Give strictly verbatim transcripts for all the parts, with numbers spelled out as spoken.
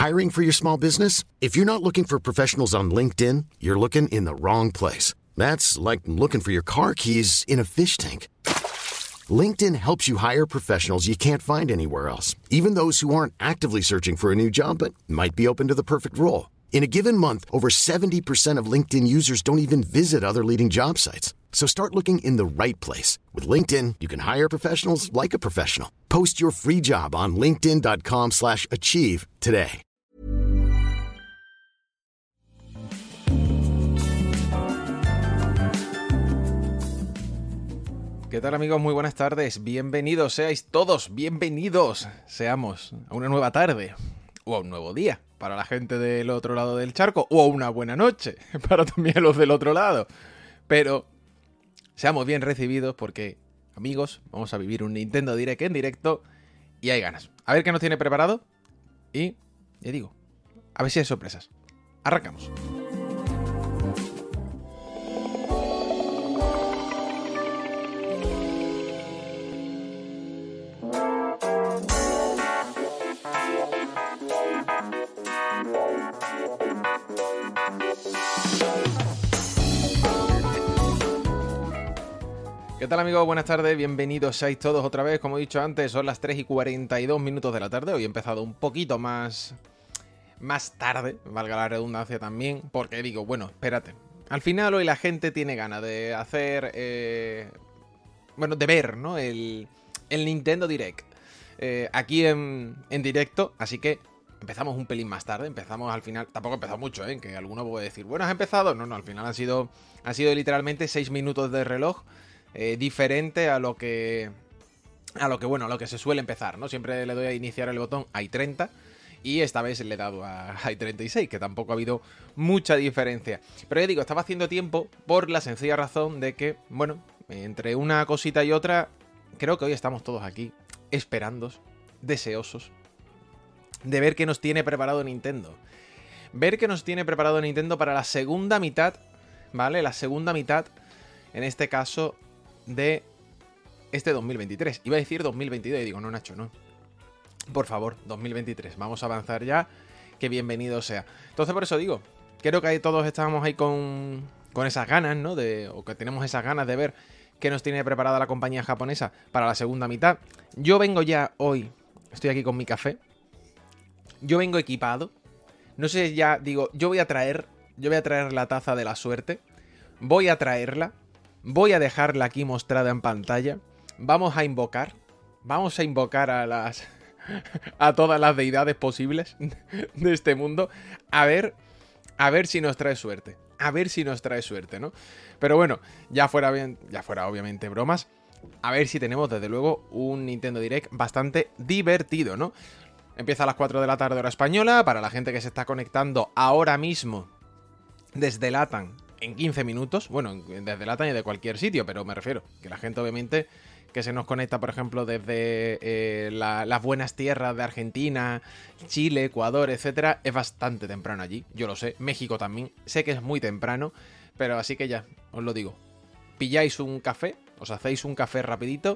Hiring for your small business? If you're not looking for professionals on LinkedIn, you're looking in the wrong place. That's like looking for your car keys in a fish tank. LinkedIn helps you hire professionals you can't find anywhere else, even those who aren't actively searching for a new job but might be open to the perfect role. In a given month, over seventy percent of LinkedIn users don't even visit other leading job sites. So start looking in the right place. With LinkedIn, you can hire professionals like a professional. Post your free job on linkedin dot com slash achieve today. ¿Qué tal, amigos? Muy buenas tardes. Bienvenidos seáis todos, bienvenidos seamos a una nueva tarde o a un nuevo día para la gente del otro lado del charco, o a una buena noche para también los del otro lado. Pero seamos bien recibidos porque, amigos, vamos a vivir un Nintendo Direct en directo y hay ganas. A ver qué nos tiene preparado y, ya digo, a ver si hay sorpresas. Arrancamos. ¿Qué tal, amigos? Buenas tardes, bienvenidos seáis todos otra vez. Como he dicho antes, son las tres y cuarenta y dos minutos de la tarde. Hoy he empezado un poquito más, más tarde, valga la redundancia también, porque digo, bueno, espérate. Al final hoy la gente tiene ganas de hacer, eh, bueno, de ver, ¿no? El, el Nintendo Direct eh, aquí en, en directo, así que empezamos un pelín más tarde, empezamos al final, tampoco he empezado mucho, ¿eh? Que alguno puede decir, bueno, ¿has empezado? No, no, al final han sido, han sido literalmente seis minutos de reloj. Eh, diferente a lo que a lo que bueno a lo que se suele empezar, ¿no? Siempre le doy a iniciar el botón a i treinta y esta vez le he dado a i treinta y seis, que tampoco ha habido mucha diferencia. Pero ya digo, estaba haciendo tiempo por la sencilla razón de que, bueno, entre una cosita y otra, creo que hoy estamos todos aquí esperando, deseosos de ver qué nos tiene preparado Nintendo. Ver qué nos tiene preparado Nintendo para la segunda mitad, ¿vale? La segunda mitad, en este caso, de este dos mil veintitrés. Iba a decir dos mil veintidós y digo, no, Nacho, no. Por favor, dos mil veintitrés. Vamos a avanzar ya, que bienvenido sea. Entonces, por eso digo, creo que ahí todos estábamos ahí con, con esas ganas, ¿no? De, o que tenemos esas ganas de ver qué nos tiene preparada la compañía japonesa para la segunda mitad. Yo vengo ya hoy, estoy aquí con mi café. Yo vengo equipado. No sé, ya digo, yo voy a traer, yo voy a traer la taza de la suerte. Voy a traerla. Voy a dejarla aquí mostrada en pantalla. Vamos a invocar. Vamos a invocar a las... a todas las deidades posibles de este mundo. A ver... A ver si nos trae suerte. A ver si nos trae suerte, ¿no? Pero bueno, ya fuera bien... Ya fuera obviamente bromas. A ver si tenemos desde luego un Nintendo Direct bastante divertido, ¿no? Empieza a las cuatro de la tarde hora española. Para la gente que se está conectando ahora mismo desde LATAM, en quince minutos, bueno, desde LATAM y de cualquier sitio, pero me refiero que la gente obviamente que se nos conecta, por ejemplo, desde eh, la, las buenas tierras de Argentina, Chile, Ecuador, etcétera, es bastante temprano allí, yo lo sé, México también, sé que es muy temprano, pero así que ya, os lo digo, pilláis un café, os hacéis un café rapidito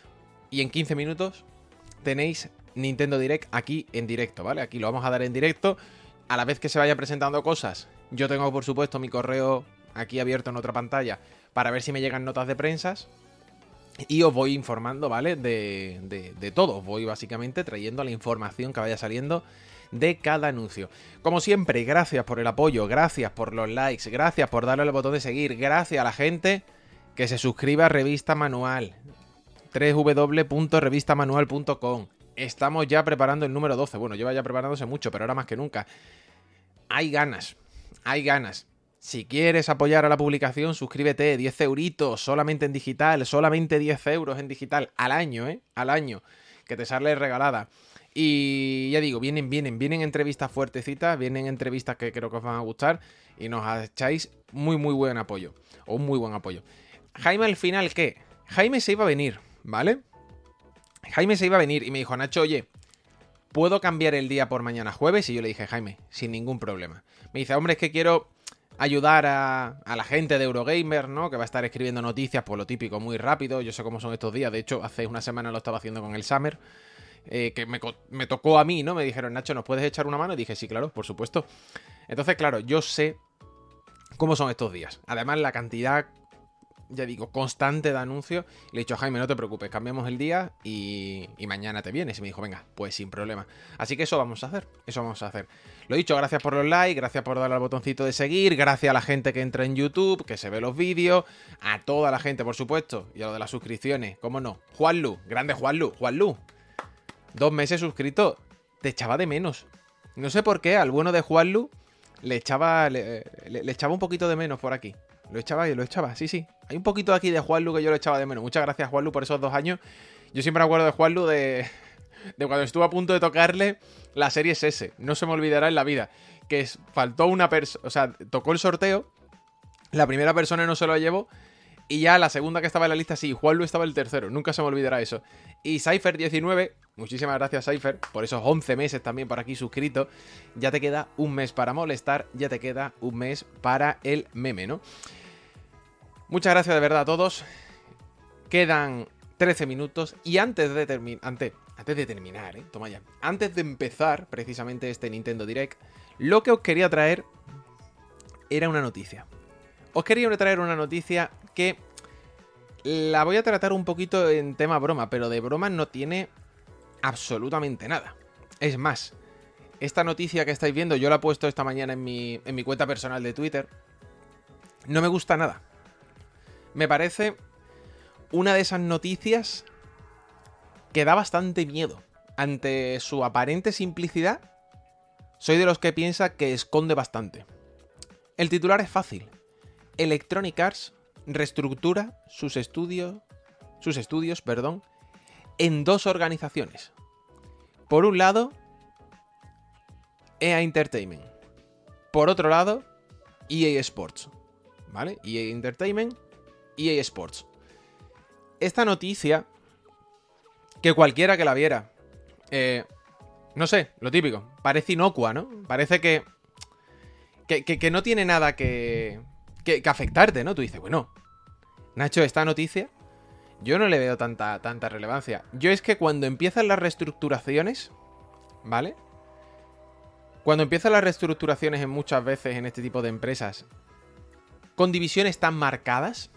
y en quince minutos tenéis Nintendo Direct aquí en directo, ¿vale? Aquí lo vamos a dar en directo, a la vez que se vayan presentando cosas. Yo tengo, por supuesto, mi correo aquí abierto en otra pantalla para ver si me llegan notas de prensas. Y os voy informando, ¿vale? De, de, de todo. Os voy básicamente trayendo la información que vaya saliendo de cada anuncio. Como siempre, gracias por el apoyo, gracias por los likes, gracias por darle al botón de seguir, gracias a la gente que se suscribe a Revista Manual. doble u doble u doble u punto revista manual punto com. Estamos ya preparando el número doce. Bueno, lleva ya preparándose mucho, pero ahora más que nunca. Hay ganas. Hay ganas. Si quieres apoyar a la publicación, suscríbete, diez euritos, solamente en digital, solamente diez euros en digital, al año, ¿eh? Al año, que te sale regalada. Y ya digo, vienen, vienen, vienen entrevistas fuertecitas, vienen entrevistas que creo que os van a gustar y nos echáis muy, muy buen apoyo, o un muy buen apoyo. Jaime, al final, ¿qué? Jaime se iba a venir, ¿vale? Jaime se iba a venir y me dijo, Nacho, oye, ¿puedo cambiar el día por mañana jueves? Y yo le dije, Jaime, sin ningún problema. Me dice, hombre, es que quiero ayudar a, a la gente de Eurogamer, ¿no? Que va a estar escribiendo noticias, por lo típico, muy rápido. Yo sé cómo son estos días. De hecho, hace una semana lo estaba haciendo con el Summer. eh, que me, me tocó a mí, ¿no? Me dijeron, Nacho, ¿nos puedes echar una mano? Y dije, sí, claro, por supuesto. Entonces, claro, yo sé cómo son estos días. Además, la cantidad, ya digo, constante de anuncios. Le he dicho a Jaime, no te preocupes, cambiamos el día y, y mañana te vienes. Y me dijo, venga, pues sin problema. Así que eso vamos a hacer, eso vamos a hacer. Lo dicho, gracias por los likes, gracias por darle al botoncito de seguir, gracias a la gente que entra en YouTube, que se ve los vídeos, a toda la gente, por supuesto, y a lo de las suscripciones, cómo no. Juanlu, grande Juanlu, Juanlu. Dos meses suscrito, te echaba de menos. No sé por qué, al bueno de Juanlu le echaba, le, le, le echaba un poquito de menos por aquí. Lo echaba y lo echaba, sí, sí. Hay un poquito aquí de Juanlu que yo lo echaba de menos. Muchas gracias, Juanlu, por esos dos años. Yo siempre me acuerdo de Juanlu de, de cuando estuve a punto de tocarle la Series S. No se me olvidará en la vida. Que es, faltó una persona, o sea, tocó el sorteo. La primera persona no se lo llevó. Y ya la segunda que estaba en la lista, sí, Juanlu estaba el tercero. Nunca se me olvidará eso. Y Cypher diecinueve, muchísimas gracias Cypher por esos once meses también por aquí suscrito. Ya te queda un mes para molestar, ya te queda un mes para el meme, ¿no? Muchas gracias de verdad a todos. Quedan trece minutos y antes de terminar, antes, antes de terminar, ¿eh? Toma ya. Antes de empezar precisamente este Nintendo Direct, lo que os quería traer era una noticia. Os quería traer una noticia que la voy a tratar un poquito en tema broma, pero de broma no tiene absolutamente nada. Es más, esta noticia que estáis viendo, yo la he puesto esta mañana en mi, en mi cuenta personal de Twitter. No me gusta nada. Me parece una de esas noticias que da bastante miedo. Ante su aparente simplicidad, soy de los que piensa que esconde bastante. El titular es fácil. Electronic Arts reestructura sus estudios, sus estudios, perdón, en dos organizaciones. Por un lado, E A Entertainment. Por otro lado, E A Sports. ¿Vale? E A Entertainment, E A Sports. Esta noticia, que cualquiera que la viera, eh, no sé, lo típico, parece inocua, ¿no? Parece que, que, que, que no tiene nada que... Que, que afectarte, ¿no? Tú dices, bueno, Nacho, esta noticia yo no le veo tanta, tanta relevancia. Yo es que cuando empiezan las reestructuraciones, ¿vale? Cuando empiezan las reestructuraciones en muchas veces en este tipo de empresas, con divisiones tan marcadas,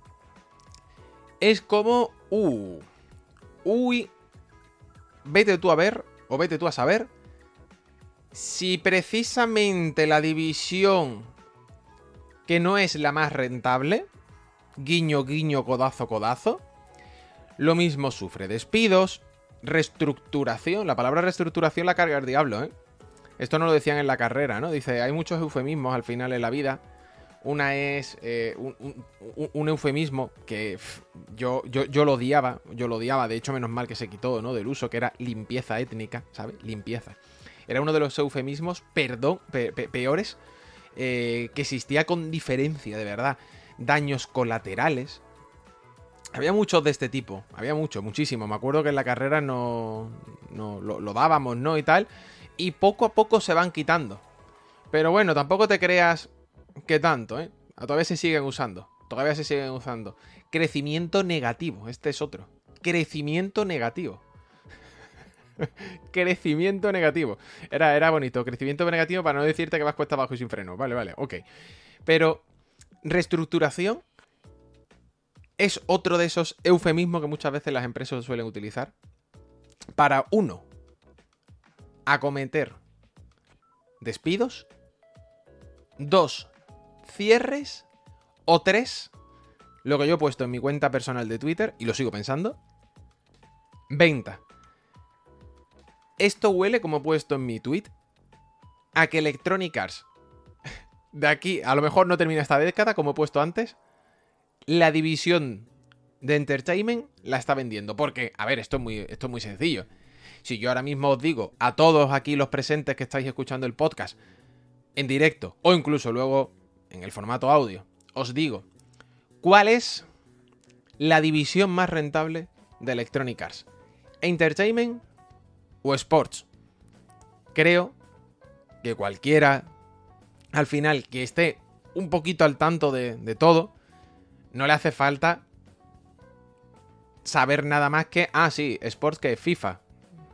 es como, uh, uy, vete tú a ver, o vete tú a saber, si precisamente la división que no es la más rentable, guiño, guiño, codazo, codazo, lo mismo sufre despidos, reestructuración. La palabra reestructuración la carga el diablo, ¿eh? Esto no lo decían en la carrera, ¿no? Dice, hay muchos eufemismos al final en la vida. Una es eh, un, un, un eufemismo que pff, yo, yo, yo lo odiaba, yo lo odiaba, de hecho menos mal que se quitó, ¿no? Del uso, que era limpieza étnica, ¿sabes? Limpieza. Era uno de los eufemismos, perdón, pe, pe, peores, Eh, que existía con diferencia, de verdad. Daños colaterales. Había muchos de este tipo. Había mucho, muchísimo. Me acuerdo que en la carrera no, no lo, lo dábamos, ¿no? Y tal. Y poco a poco se van quitando. Pero bueno, tampoco te creas que tanto, ¿eh? Todavía se siguen usando. Todavía se siguen usando. Crecimiento negativo. Este es otro. Crecimiento negativo. Crecimiento negativo. Era, era bonito. Crecimiento negativo para no decirte que vas cuesta abajo y sin freno. Vale, vale, ok. Pero reestructuración es otro de esos eufemismos que muchas veces las empresas suelen utilizar para, uno, acometer despidos, dos, cierres, o tres, lo que yo he puesto en mi cuenta personal de Twitter, y lo sigo pensando, venta. Esto huele, como he puesto en mi tweet, a que Electronic Arts, de aquí, a lo mejor no termina esta década, como he puesto antes, la división de Entertainment la está vendiendo. Porque, a ver, esto es muy, esto es muy sencillo. Si yo ahora mismo os digo a todos aquí los presentes que estáis escuchando el podcast, en directo, o incluso luego en el formato audio, os digo, ¿cuál es la división más rentable de Electronic Arts? ¿Entertainment o Sports? Creo que cualquiera, al final, que esté un poquito al tanto de, de todo, no le hace falta saber nada más que, ah, sí, Sports, que FIFA.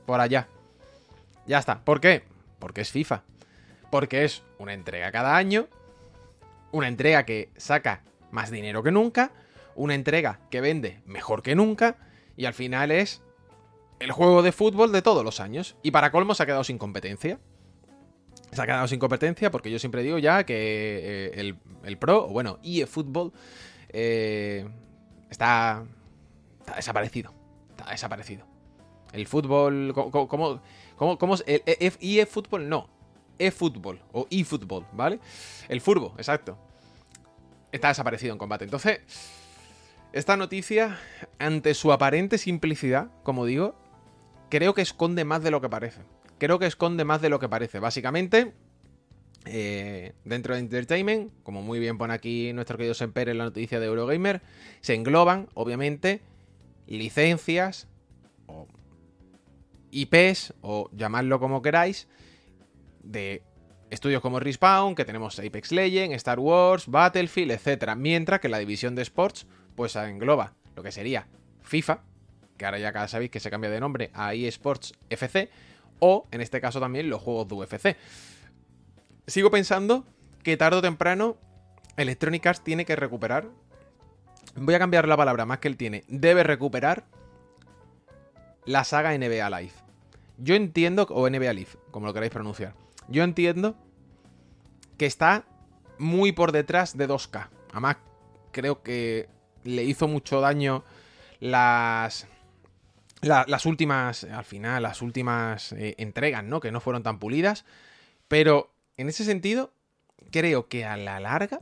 por allá. Ya está. ¿Por qué? Porque es FIFA. Porque es una entrega cada año, una entrega que saca más dinero que nunca, una entrega que vende mejor que nunca, y al final es el juego de fútbol de todos los años. Y para colmo se ha quedado sin competencia. Se ha quedado sin competencia porque yo siempre digo ya que eh, el, el Pro, o bueno, eFootball, eh, está, está desaparecido. Está desaparecido. El fútbol... ¿Cómo? ¿Cómo, cómo, cómo el eFootball? No. eFootball o eFootball, ¿vale? El furbo, exacto. Está desaparecido en combate. Entonces, esta noticia, ante su aparente simplicidad, como digo, creo que esconde más de lo que parece. Creo que esconde más de lo que parece. Básicamente, eh, dentro de Entertainment, como muy bien pone aquí nuestro querido Semper en la noticia de Eurogamer, se engloban, obviamente, licencias o I Pes, o llamadlo como queráis, de estudios como Respawn, que tenemos Apex Legends, Star Wars, Battlefield, etcétera. Mientras que la división de Sports, pues engloba lo que sería FIFA, que ahora ya sabéis que se cambia de nombre a eSports F C, o en este caso también los juegos de U F C. Sigo pensando que tarde o temprano Electronic Arts tiene que recuperar, voy a cambiar la palabra más que él tiene, debe recuperar la saga N B A Live. Yo entiendo, o N B A Live, como lo queráis pronunciar, yo entiendo que está muy por detrás de dos K. Además, creo que le hizo mucho daño las... La, las últimas, al final, las últimas eh, entregas, ¿no? Que no fueron tan pulidas. Pero, en ese sentido, creo que a la larga,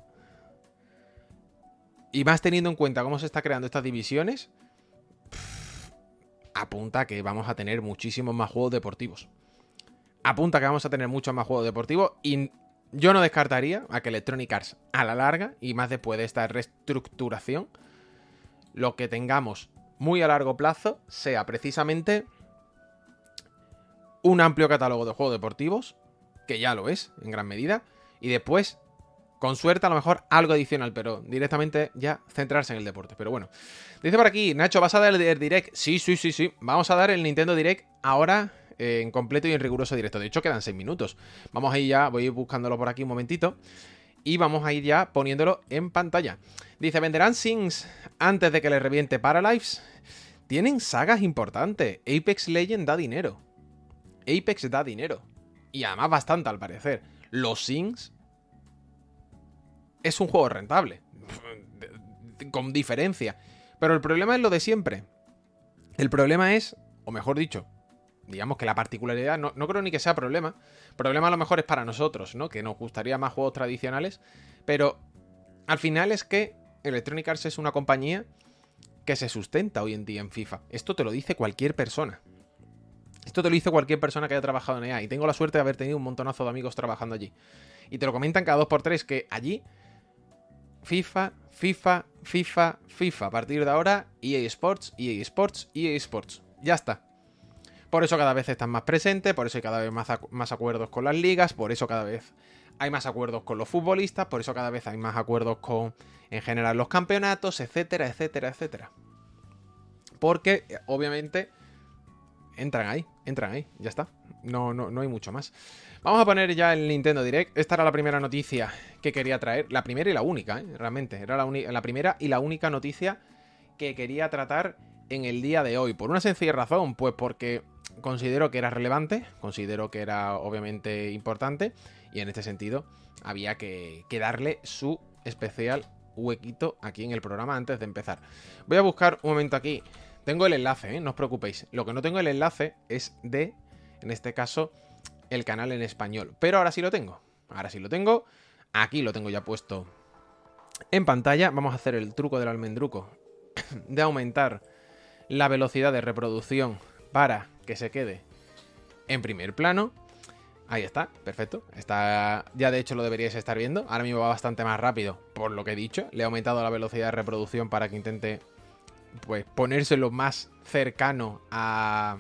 y más teniendo en cuenta cómo se está creando estas divisiones, pff, apunta a que vamos a tener muchísimos más juegos deportivos. Apunta a que vamos a tener muchos más juegos deportivos. Y yo no descartaría a que Electronic Arts, a la larga, y más después de esta reestructuración, lo que tengamos muy a largo plazo sea precisamente un amplio catálogo de juegos deportivos, que ya lo es en gran medida, y después, con suerte, a lo mejor algo adicional, pero directamente ya centrarse en el deporte. Pero bueno, dice por aquí, Nacho, ¿vas a dar el Direct? Sí, sí, sí, sí, vamos a dar el Nintendo Direct ahora eh, en completo y en riguroso directo. De hecho, quedan seis minutos. Vamos a ir ya, voy a ir buscándolo por aquí un momentito, y vamos a ir ya poniéndolo en pantalla. Dice, ¿venderán Sims antes de que le reviente Paralives? Tienen sagas importantes. Apex Legends da dinero. Apex da dinero. Y además bastante, al parecer. Los Sims es un juego rentable. Con diferencia. Pero el problema es lo de siempre. El problema es, o mejor dicho, digamos que la particularidad, no, no creo ni que sea problema. Problema a lo mejor es para nosotros, ¿no? Que nos gustaría más juegos tradicionales. Pero al final es que Electronic Arts es una compañía que se sustenta hoy en día en FIFA. Esto te lo dice cualquier persona. Esto te lo dice cualquier persona que haya trabajado en E A. Y tengo la suerte de haber tenido un montonazo de amigos trabajando allí. Y te lo comentan cada dos por tres que allí FIFA, FIFA, FIFA, FIFA. A partir de ahora, E A Sports, E A Sports, E A Sports. Ya está. Por eso cada vez están más presentes, por eso hay cada vez más, acu- más acuerdos con las ligas, por eso cada vez hay más acuerdos con los futbolistas, por eso cada vez hay más acuerdos con, en general, los campeonatos, etcétera, etcétera, etcétera. Porque, obviamente, entran ahí, entran ahí, ya está. No, no, no hay mucho más. Vamos a poner ya el Nintendo Direct. Esta era la primera noticia que quería traer. La primera y la única, ¿eh? Realmente. Era la, la primera y la única noticia que quería tratar en el día de hoy. Por una sencilla razón, pues porque considero que era relevante, considero que era obviamente importante, y en este sentido había que, que darle su especial huequito aquí en el programa antes de empezar. Voy a buscar un momento aquí. Tengo el enlace, ¿eh? No os preocupéis. Lo que no tengo el enlace es de, en este caso, el canal en español. Pero ahora sí lo tengo. Ahora sí lo tengo. Aquí lo tengo ya puesto en pantalla. Vamos a hacer el truco del almendruco de aumentar la velocidad de reproducción para que se quede en primer plano. Ahí está, perfecto. Está, ya de hecho lo deberíais estar viendo. Ahora mismo va bastante más rápido, por lo que he dicho. Le he aumentado la velocidad de reproducción para que intente, pues, ponérselo más cercano a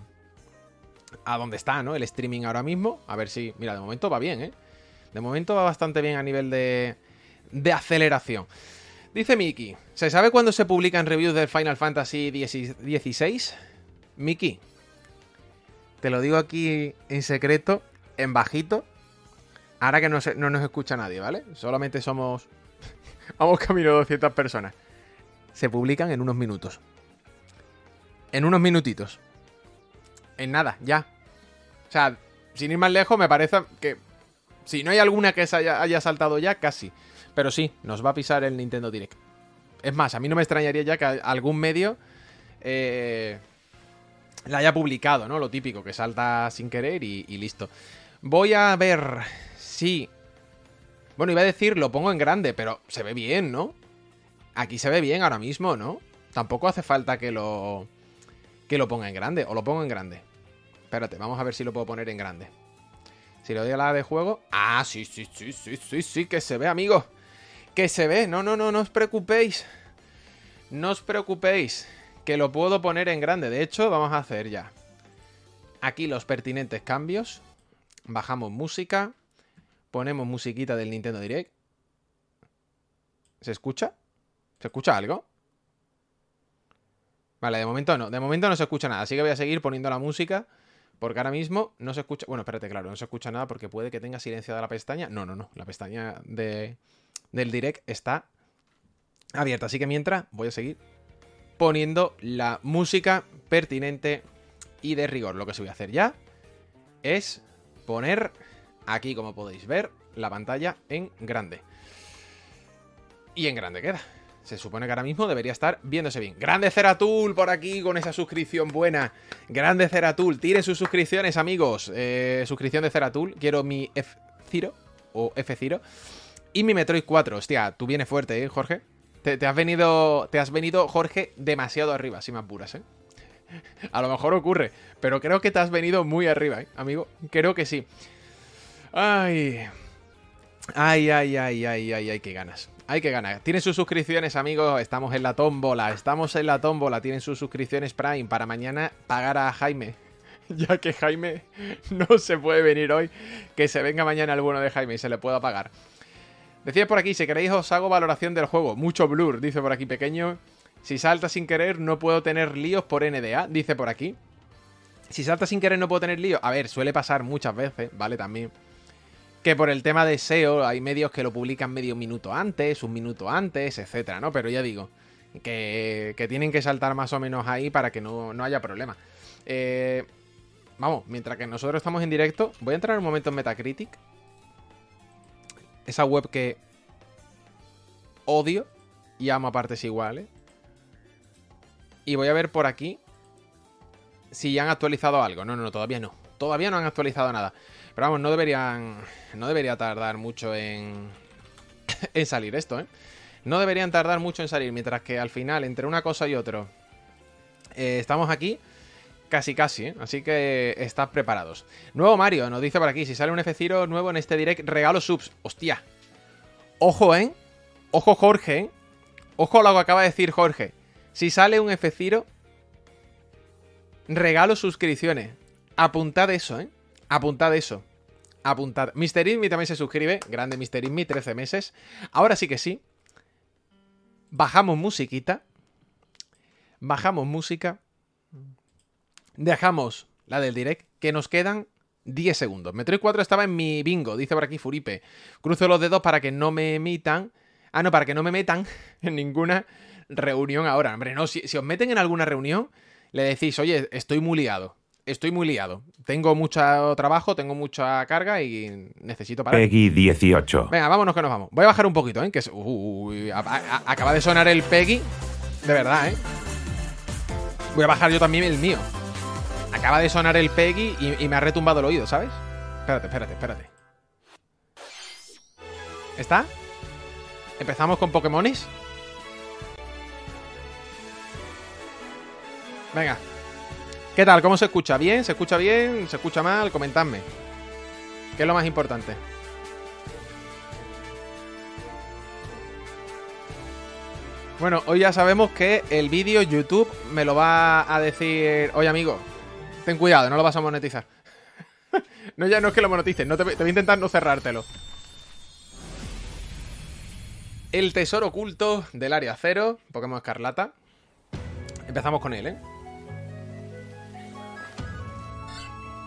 a donde está, ¿no? El streaming ahora mismo. A ver si... Mira, de momento va bien, ¿eh? De momento va bastante bien a nivel de, de aceleración. Dice Miki, ¿se sabe cuándo se publican reviews del Final Fantasy dieciséis? Miki, Te lo digo aquí en secreto, en bajito. Ahora que no, se, no nos escucha nadie, ¿vale? Solamente somos... Vamos camino de doscientas personas. Se publican en unos minutos. En unos minutitos. En nada, ya. O sea, sin ir más lejos, me parece que... Si no hay alguna que se haya, haya saltado ya, casi. Pero sí, nos va a pisar el Nintendo Direct. Es más, a mí no me extrañaría ya que algún medio eh, la haya publicado, ¿no? Lo típico, que salta sin querer y, y listo. Voy a ver si... Bueno, iba a decir, lo pongo en grande, pero se ve bien, ¿no? Aquí se ve bien ahora mismo, ¿no? Tampoco hace falta que lo... Que lo ponga en grande, o lo pongo en grande. Espérate, vamos a ver si lo puedo poner en grande. Si le doy a la de juego... Ah, sí, sí, sí, sí, sí, sí, que se ve, amigos. Que se ve, no, no, no, no os preocupéis. No os preocupéis, que lo puedo poner en grande. De hecho, vamos a hacer ya aquí los pertinentes cambios. Bajamos música. Ponemos musiquita del Nintendo Direct. ¿Se escucha? ¿Se escucha algo? Vale, de momento no, de momento no se escucha nada. Así que voy a seguir poniendo la música, porque ahora mismo no se escucha... Bueno, espérate, claro, no se escucha nada porque puede que tenga silenciada la pestaña. No, no, no, la pestaña de... del Direct está abierta, así que mientras voy a seguir poniendo la música pertinente y de rigor. Lo que se voy a hacer ya es poner aquí, como podéis ver, la pantalla en grande. Y en grande queda. Se supone que ahora mismo debería estar viéndose bien. Grande Ceratul por aquí con esa suscripción buena. Grande Ceratul, tiren sus suscripciones, amigos. Eh, suscripción de Ceratul. Quiero mi F-Zero o F-Zero. Y mi Metroid cuatro. Hostia, tú vienes fuerte, ¿eh, Jorge? Te, te has venido, te has venido, Jorge, demasiado arriba, si me apuras, ¿eh? A lo mejor ocurre, pero creo que te has venido muy arriba, ¿eh, amigo? Creo que sí. Ay. Ay, ay, ay, ay, ay, ay, qué ganas. Hay que ganar. Tienen sus suscripciones, amigos. Estamos en la tómbola. Estamos en la tómbola. Tienen sus suscripciones Prime para mañana pagar a Jaime. Ya que Jaime no se puede venir hoy. Que se venga mañana el bueno de Jaime y se le pueda pagar. Decía por aquí, si queréis os hago valoración del juego. Mucho blur, dice por aquí pequeño. Si salta sin querer no puedo tener líos por N D A, dice por aquí. Si salta sin querer no puedo tener líos. A ver, suele pasar muchas veces, ¿vale? También. Que por el tema de S E O hay medios que lo publican medio minuto antes, un minuto antes, etcétera, ¿no? Pero ya digo, que, que tienen que saltar más o menos ahí para que no, no haya problema. Eh, vamos, mientras que nosotros estamos en directo, voy a entrar un momento en Metacritic. Esa web que odio y amo a partes iguales. Y voy a ver por aquí si ya han actualizado algo. No, no, no, todavía no. Todavía no han actualizado nada. Pero vamos, no deberían... No debería tardar mucho en... en salir esto, ¿eh? No deberían tardar mucho en salir. Mientras que al final, entre una cosa y otra... Eh, estamos aquí... Casi, casi, ¿eh? Así que estad preparados. Nuevo Mario, nos dice por aquí. Si sale un F-Zero nuevo en este direct, regalo subs. Hostia. Ojo, ¿eh? Ojo, Jorge, ¿eh? Ojo a lo que acaba de decir Jorge. Si sale un F-Zero, regalo suscripciones. Apuntad eso, ¿eh? Apuntad eso. Apuntad. mister Inmi también se suscribe. Grande mister Inmi, trece meses. Ahora sí que sí. Bajamos musiquita. Bajamos música. Dejamos la del direct, que nos quedan diez segundos. Metroid cuatro estaba en mi bingo, dice por aquí Furipe. Cruzo los dedos para que no me emitan... Ah, no, para que no me metan en ninguna reunión ahora. Hombre, no, si, si os meten en alguna reunión, le decís, oye, estoy muy liado. Estoy muy liado. Tengo mucho trabajo, tengo mucha carga y necesito parar. Peggy dieciocho. Venga, vámonos que nos vamos. Voy a bajar un poquito, ¿eh? Que es... Uy, a, a, acaba de sonar el Peggy. De verdad, ¿eh? Voy a bajar yo también el mío. Acaba de sonar el Peggy y, y me ha retumbado el oído, ¿sabes? Espérate, espérate, espérate. ¿Está? ¿Empezamos con Pokémones? Venga. ¿Qué tal? ¿Cómo se escucha? ¿Bien? ¿Se escucha bien? ¿Se escucha mal? Comentadme. ¿Qué es lo más importante? Bueno, hoy ya sabemos que el vídeo YouTube me lo va a decir... Oye, amigo, ten cuidado, no lo vas a monetizar. No, ya no es que lo monetices, no te, te voy a intentar no cerrártelo. El tesoro oculto del área cero, Pokémon Escarlata. Empezamos con él, ¿eh?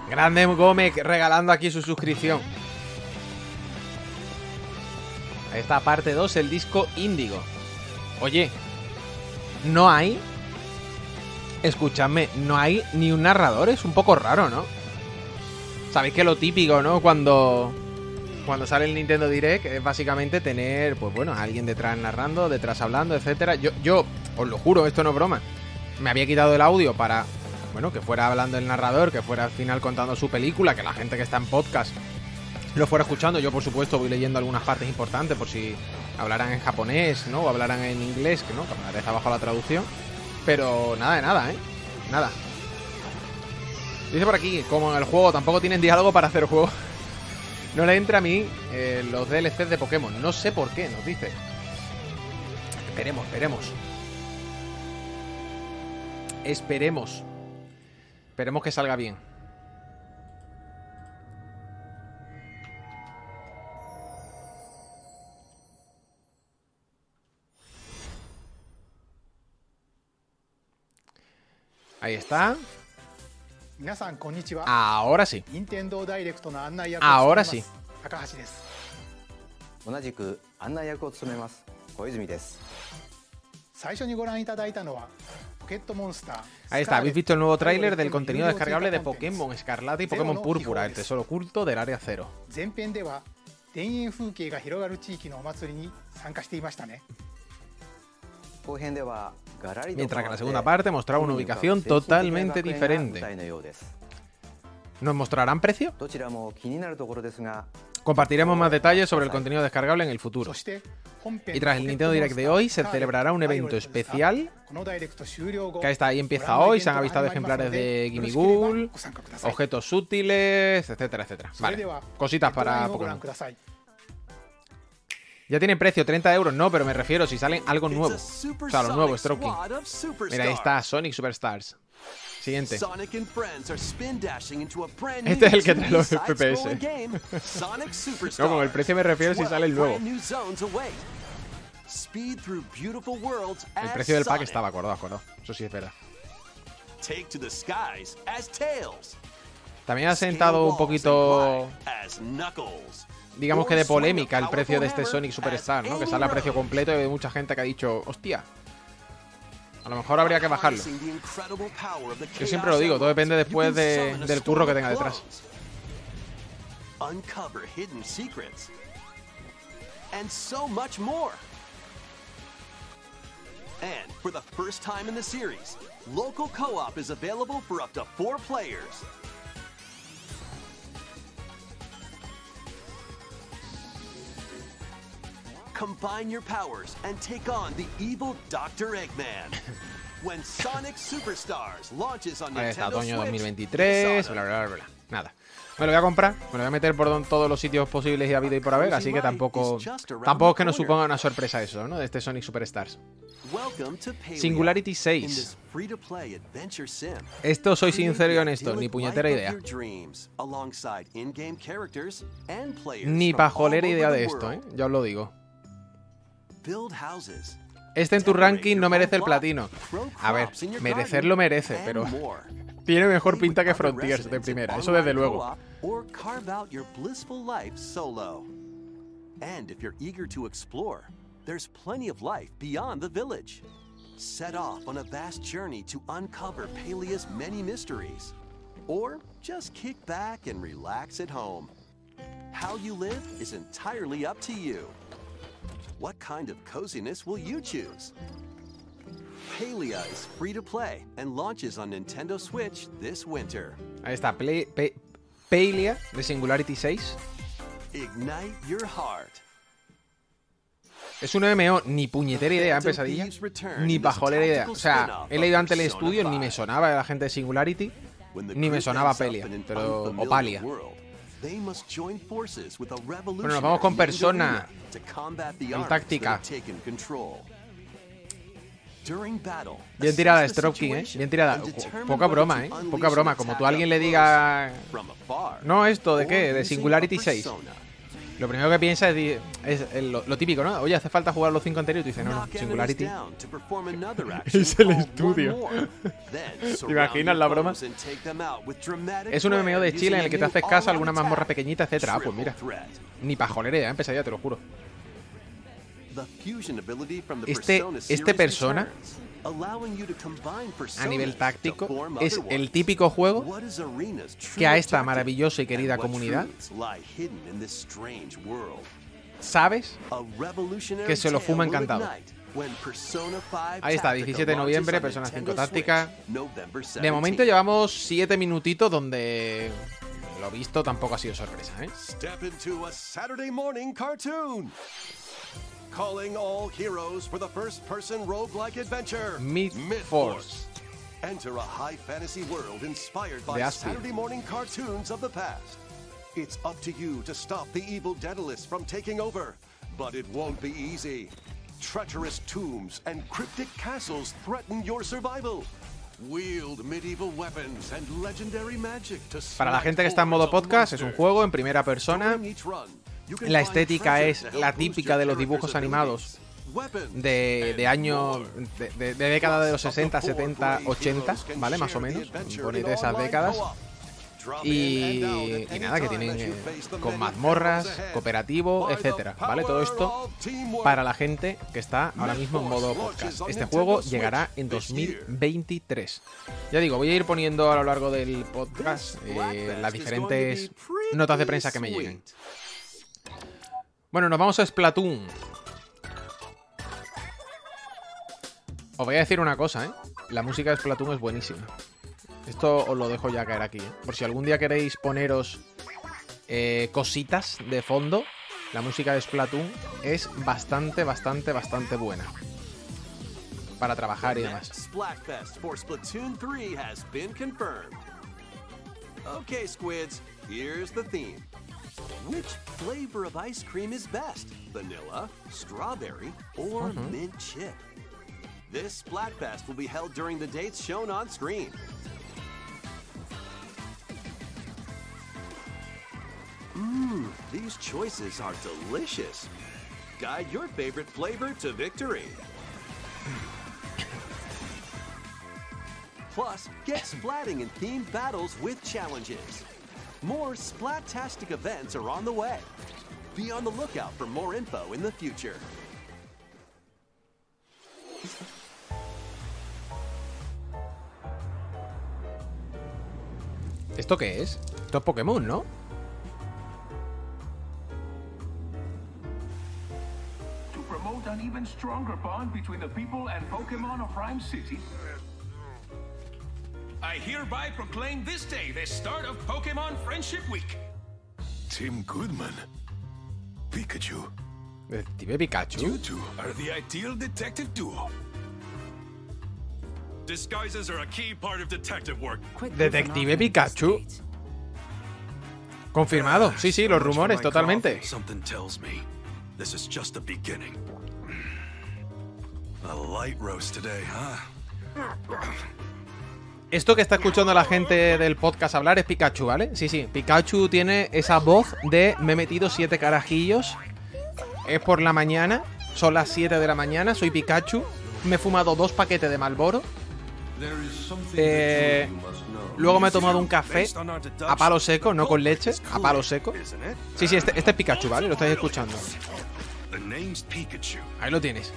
Grande Gómez regalando aquí su suscripción. Ahí está, parte dos, el disco Índigo. Oye, no hay... Escuchadme, no hay ni un narrador, es un poco raro, ¿no? Sabéis que lo típico, ¿no? Cuando... Cuando sale el Nintendo Direct es básicamente tener, pues bueno, a alguien detrás narrando, detrás hablando, etcétera. Yo, yo, os lo juro, esto no es broma. Me había quitado el audio para, bueno, que fuera hablando el narrador, que fuera al final contando su película, que la gente que está en podcast lo fuera escuchando. Yo, por supuesto, voy leyendo algunas partes importantes por si hablaran en japonés, ¿no? O hablaran en inglés, que no, que aparece abajo la traducción. Pero nada de nada, ¿eh? Nada. Dice por aquí, como en el juego tampoco tienen diálogo para hacer juego. No le entra a mí eh, los D L Cs de Pokémon. No sé por qué, nos dice. Esperemos, esperemos. Esperemos. Esperemos que salga bien. Ahí está. Ahora sí. Ahora sí. Ahí está, habéis visto el nuevo tráiler del contenido descargable de Pokémon Escarlata y Pokémon Púrpura, el tesoro oculto del Área Cero. Mientras que la segunda parte mostraba una ubicación totalmente diferente. ¿Nos mostrarán precio? Compartiremos más detalles sobre el contenido descargable en el futuro. Y tras el Nintendo Direct de hoy se celebrará un evento especial. Que está ahí, empieza hoy, se han avistado ejemplares de Gimmighoul, objetos útiles, etcétera, etcétera. Vale, cositas para Pokémon. Ya tiene precio, treinta euros, no, pero me refiero si salen algo nuevo. O sea, lo nuevo, Stroke King. Mira, ahí está, Sonic Superstars. Siguiente. Este es el que trae los F P S. No, con el precio me refiero si sale el nuevo. El precio del pack estaba acordado, acordado. Eso sí es verdad. También ha sentado un poquito... digamos que de polémica el precio de este Sonic Superstar, ¿no? Que sale a precio completo y hay mucha gente que ha dicho, hostia, a lo mejor habría que bajarlo. Yo siempre lo digo, todo depende después de, del curro que tenga detrás. And for the first time in the series, local co-op is available for up to four players. Combine your powers and take on the evil Doctor Eggman. When Sonic Superstars launches on Ahí está, Nintendo otoño Switch, dos mil veintitrés, bla, bla, bla, bla. Nada. Me lo voy a comprar, me lo voy a meter por don- todos los sitios posibles y habido y por haber, así que tampoco tampoco es que nos suponga una sorpresa eso, ¿no? De este Sonic Superstars. welcome to Palia. Singularity In seis. this free-to-play adventure sim, Esto soy sincero y honesto, idyllic ni puñetera life of idea. your dreams, alongside in-game characters and players Ni from pajolera all idea over de the esto, ¿eh? world. Ya os lo digo. Build houses, Este en tu decorate ranking your no own merece el block, platino. grow A ver, crops in your merecerlo garden, merece, and pero more. tiene mejor Play pinta que with other Frontiers de residents in primera, eso online desde luego. co-op, or carve out your blissful life solo. And if you're eager to explore, there's plenty of life beyond the village. Set off on a vast journey to uncover Palia's many mysteries. Or just kick back and relax at home. How you live is entirely up to you. What kind of coziness will you choose? Palia is free to play and launches on Nintendo Switch this winter. Ahí está, Play- Pe- Palia de Singularity seis. Ignite your heart. Es un M M O, ni puñetera idea en pesadilla, ni pajolera idea. O sea, he leído antes el estudio, ni me sonaba la gente de Singularity, ni me sonaba Palia, pero o Palia. Bueno, nos vamos con Persona, en táctica. Bien tirada Stroke King, ¿eh? Bien tirada. Poca broma, ¿eh? Poca broma. Como tú a alguien le digas... No, ¿esto de qué? De Singularity seis. Lo primero que piensa es, es lo, lo típico, ¿no? Oye, hace falta jugar los cinco anteriores. Y tú dices, no, no, Singularity. Es el estudio. ¿Te imaginas la broma? Es un M M O de Chile en el que te haces caso a alguna mazmorra pequeñita, etcétera. Ah, pues mira. Ni pajolería, empezar ya, te lo juro. Este, este persona, a nivel táctico, es el típico juego que a esta maravillosa y querida comunidad sabes que se lo fuma encantado. Ahí está, diecisiete de noviembre, Persona cinco Táctica. De momento llevamos siete minutitos donde lo visto tampoco ha sido sorpresa, ¿eh? Calling all heroes for the first-person roguelike adventure, Mid-Force. Enter a high fantasy world inspired by Saturday morning cartoons of the past. It's up to you to stop the evil Daedalus from taking over, but it won't be easy. Treacherous tombs and cryptic castles threaten your survival. Wield medieval weapons and legendary magic to Para la gente que está en modo podcast, es un juego en primera persona. La estética es la típica de los dibujos animados de, de año de, de, de década de los sesenta, setenta, ochenta, ¿vale? Más o menos, por ahí de esas décadas. Y, y nada, que tienen eh, con mazmorras, cooperativo, etcétera, ¿vale? Todo esto para la gente que está ahora mismo en modo podcast. Este juego llegará en dos mil veintitrés. Ya digo, voy a ir poniendo a lo largo del podcast eh, las diferentes notas de prensa que me lleguen. Bueno, nos vamos a Splatoon. Os voy a decir una cosa, ¿eh? La música de Splatoon es buenísima. Esto os lo dejo ya caer aquí, ¿eh? Por si algún día queréis poneros eh, cositas de fondo, la música de Splatoon es bastante, bastante, bastante buena. Para trabajar y demás. Splatfest for Splatoon three has been confirmed. Okay, Squids, here's the theme. Which flavor of ice cream is best? Vanilla, strawberry, or mm-hmm. mint chip? This Splatfest will be held during the dates shown on screen. Mmm, these choices are delicious. Guide your favorite flavor to victory. Plus, get splatting in themed battles with challenges. More Splat-tastic events are on the way. Be on the lookout for more info in the future. ¿Esto qué es? Esto es Pokémon, ¿no? To promote an even stronger bond between the people and Pokémon of Rhyme City, I hereby proclaim this day the start of Pokémon Friendship Week. Tim Goodman. Pikachu. Detective Pikachu. You two are the ideal detective duo. Disguises are a key part of detective work. Detective Pikachu. Confirmado. Sí, sí, los rumores, totalmente. Something tells me this is just the beginning. A light roast today, huh? Esto que está escuchando la gente del podcast hablar es Pikachu, ¿vale? Sí, sí, Pikachu tiene esa voz de me he metido siete carajillos. Es por la mañana, son las siete de la mañana, soy Pikachu. Me he fumado dos paquetes de Marlboro. Eh, luego me he tomado un café a palo seco, no con leche, a palo seco. Sí, sí, este, este es Pikachu, ¿vale? Lo estáis escuchando. Ahí lo tienes.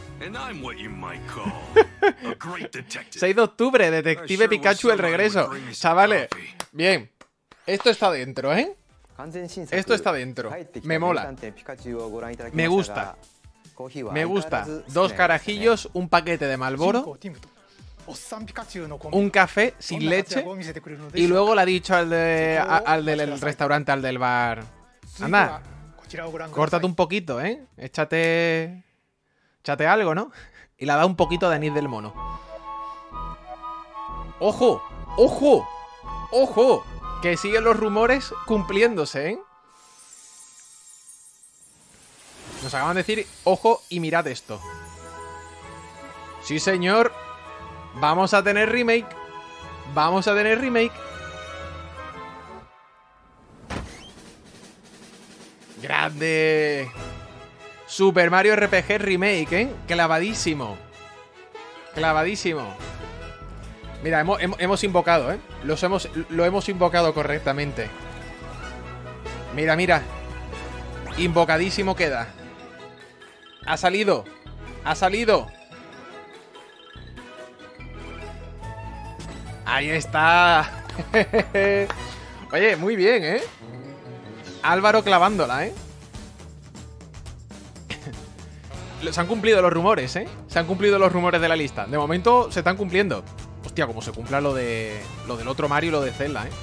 seis de octubre, Detective Pikachu, el regreso. Chavales, bien. Esto está dentro, ¿eh? Esto está dentro. Me mola. Me gusta. Me gusta. Dos carajillos, un paquete de Marlboro, un café sin leche. Y luego le ha dicho al, de, a, al del restaurante, al del bar: anda, córtate un poquito, ¿eh? Échate, échate algo, ¿no? Y le ha dado un poquito de anís del mono. ¡Ojo! ¡Ojo! ¡Ojo! Que siguen los rumores cumpliéndose, ¿eh? Nos acaban de decir, ojo, y mirad esto. Sí, señor. Vamos a tener remake. Vamos a tener remake. ¡Grande! Super Mario R P G Remake, ¿eh? Clavadísimo. Clavadísimo. Mira, hemos, hemos, hemos invocado, ¿eh? Los hemos, lo hemos invocado correctamente. Mira, mira. Invocadísimo queda. Ha salido. Ha salido. Ahí está. Oye, muy bien, ¿eh? Álvaro clavándola, ¿eh? Se han cumplido los rumores, ¿eh? Se han cumplido los rumores de la lista. De momento se están cumpliendo. Hostia, como se cumpla lo de lo del otro Mario y lo de Zelda, ¿eh?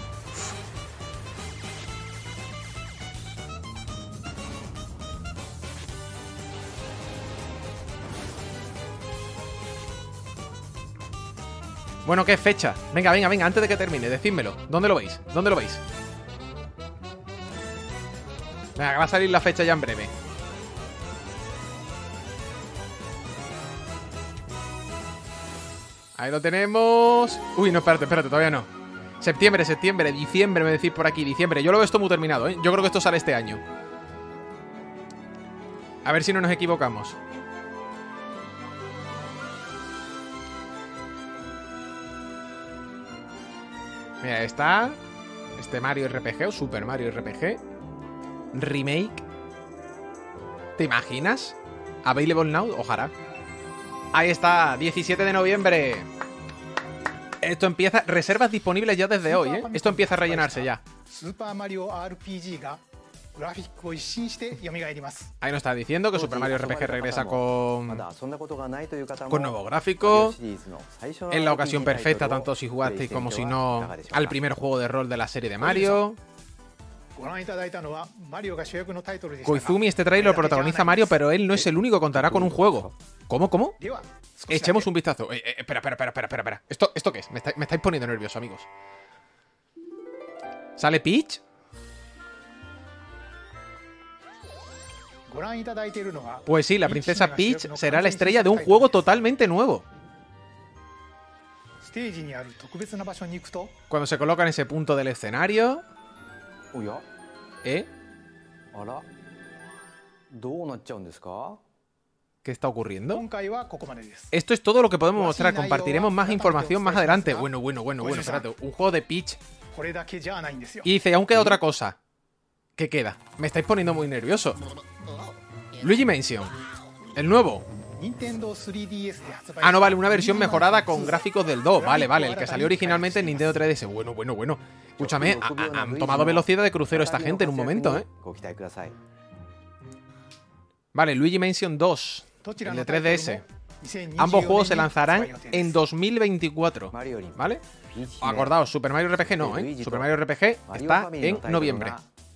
Bueno, ¿qué fecha? Venga, venga, venga, antes de que termine, decídmelo. ¿Dónde lo veis? ¿Dónde lo veis? Venga, que va a salir la fecha ya en breve. Ahí lo tenemos. Uy, no, espérate, espérate, todavía no. Septiembre, septiembre, diciembre, me decís por aquí, diciembre. Yo lo veo esto muy terminado, ¿eh? Yo creo que esto sale este año. A ver si no nos equivocamos. Mira, está este Mario R P G o Super Mario R P G Remake. ¿Te imaginas? Available now, ojalá. Ahí está, diecisiete de noviembre. Esto empieza, reservas disponibles ya desde hoy, ¿eh? Esto empieza a rellenarse ya. Super Mario R P G Ahí nos está diciendo que Super Mario R P G regresa con con nuevo gráfico. Es la ocasión perfecta, tanto si jugasteis como si no, al primer juego de rol de la serie de Mario. Koizumi, este trailer lo protagoniza Mario, pero él no es el único que contará con un juego. ¿Cómo, cómo? Echemos un vistazo. Eh, eh, espera, espera, espera, espera, espera. ¿Esto, ¿Esto qué es? Me, está, me estáis poniendo nervioso, amigos. ¿Sale Peach? Pues sí, la princesa Peach será la estrella de un juego totalmente nuevo. Cuando se coloca en ese punto del escenario... ¿Eh? ¿Qué está ocurriendo? Esto es todo lo que podemos mostrar. Compartiremos más información más adelante. Bueno, bueno, bueno, bueno, espérate. Un juego de Peach. Y dice, aún queda otra cosa. ¿Qué queda? Me estáis poniendo muy nervioso. Luigi Mansion. El nuevo. Ah, no, vale, una versión mejorada con gráficos del dos. Vale, vale, el que salió originalmente en Nintendo tres D S. Bueno, bueno, bueno. Escúchame, ha, ha, han tomado velocidad de crucero esta gente en un momento, ¿eh? Vale, Luigi Mansion dos, el de tres D S. Ambos juegos se lanzarán en dos mil veinticuatro, ¿vale? Acordaos, Super Mario R P G no, ¿eh? Super Mario R P G está en noviembre.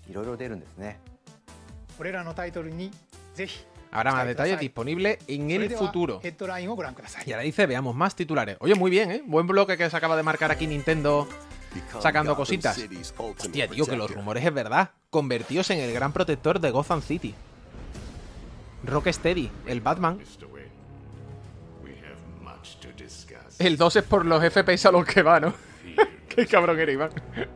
Habrá más detalles disponibles en el futuro. Y ahora dice, veamos más titulares. Oye, muy bien, ¿eh? Buen bloque que se acaba de marcar aquí Nintendo, sacando cositas. Hostia, tío, que los rumores es verdad. Convertidos en el gran protector de Gotham City. Rocksteady, el Batman. El dos es por los F P S a los que va, ¿no? Qué cabrón era, Iván.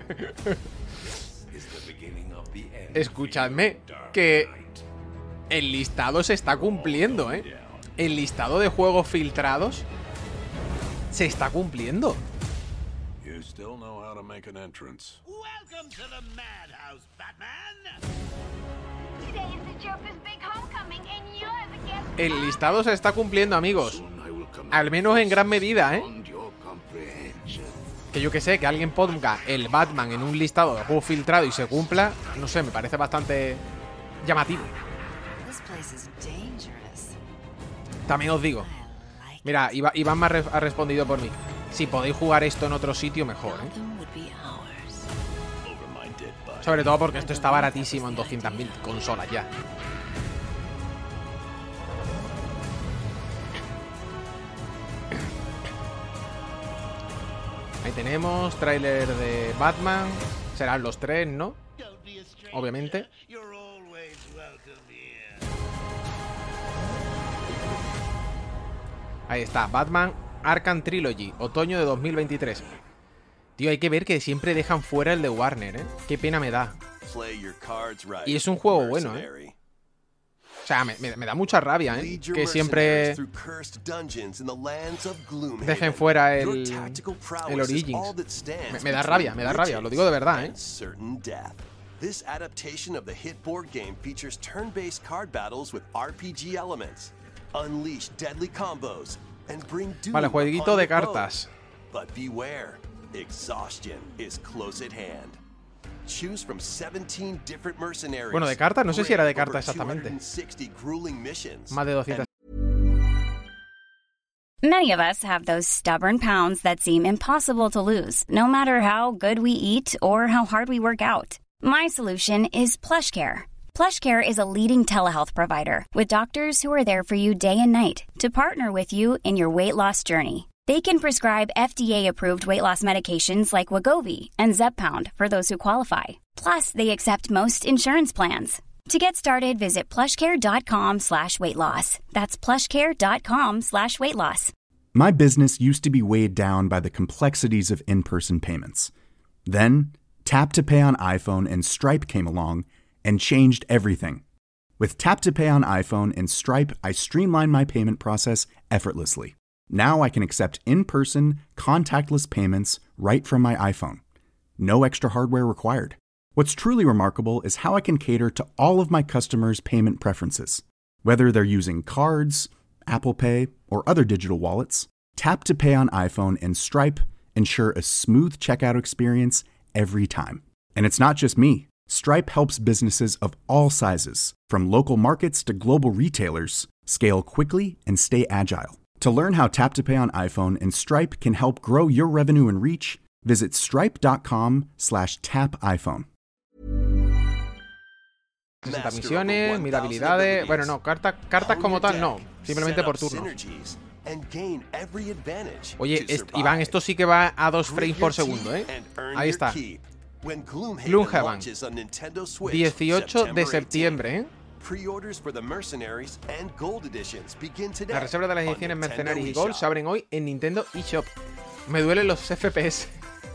Escuchadme, que el listado se está cumpliendo, ¿eh? El listado de juegos filtrados se está cumpliendo. El listado se está cumpliendo, amigos. Al menos en gran medida, ¿eh? Que yo que sé, que alguien ponga el Batman en un listado de juegos filtrado y se cumpla, no sé, me parece bastante llamativo. También os digo, mira, Iván me ha, re ha respondido por mí. Si podéis jugar esto en otro sitio, mejor, ¿eh? Sobre todo porque esto está baratísimo en doscientas mil consolas ya. Ahí tenemos, tráiler de Batman. Serán los tres, ¿no? Obviamente. Ahí está, Batman Arkham Trilogy, otoño de dos mil veintitrés. Tío, hay que ver que siempre dejan fuera el de Warner, ¿eh? Qué pena me da. Y es un juego bueno, ¿eh? O sea, me, me, me da mucha rabia, ¿eh? Que siempre dejen fuera el, el Origins. Me, me da rabia, me da rabia, lo digo de verdad, ¿eh? This adaptation of the hit board game features turn-based card battles with R P G elements. Unleash deadly combos and bring doom Vale, jueguito de cartas. But beware, exhaustion is close at hand. Choose from seventeen different mercenaries. Bueno, de cartas, no sé si era de cartas exactamente. Más de doscientas. Many of us have those stubborn pounds that seem impossible to lose, no matter how good we eat or how hard we work out. My solution is PlushCare. PlushCare is a leading telehealth provider with doctors who are there for you day and night to partner with you in your weight loss journey. They can prescribe F D A-approved weight loss medications like Wegovy and Zepbound for those who qualify. Plus, they accept most insurance plans. To get started, visit plushcare.com slash weight loss. That's plushcare.com slash weight loss. My business used to be weighed down by the complexities of in-person payments. Then, Tap to Pay on iPhone and Stripe came along and changed everything. With Tap to Pay on iPhone and Stripe, I streamlined my payment process effortlessly. Now I can accept in-person, contactless payments right from my iPhone. No extra hardware required. What's truly remarkable is how I can cater to all of my customers' payment preferences. Whether they're using cards, Apple Pay, or other digital wallets, Tap to Pay on iPhone and Stripe ensure a smooth checkout experience every time. And it's not just me. Stripe helps businesses of all sizes, from local markets to global retailers, scale quickly and stay agile. To learn how Tap to Pay on iPhone and Stripe can help grow your revenue and reach, visit stripe.com slash tap iPhone. sesenta misiones, mil habilidades. Bueno, no, cartas, cartas como tal, no. Simplemente por turno. Oye, est Iván, esto sí que va a dos frames por segundo, ¿eh? Ahí está. Gloomhaven. dieciocho de septiembre, ¿eh? Las reservas de las ediciones Mercenaries y Gold se abren hoy en Nintendo eShop. Me duelen los F P S.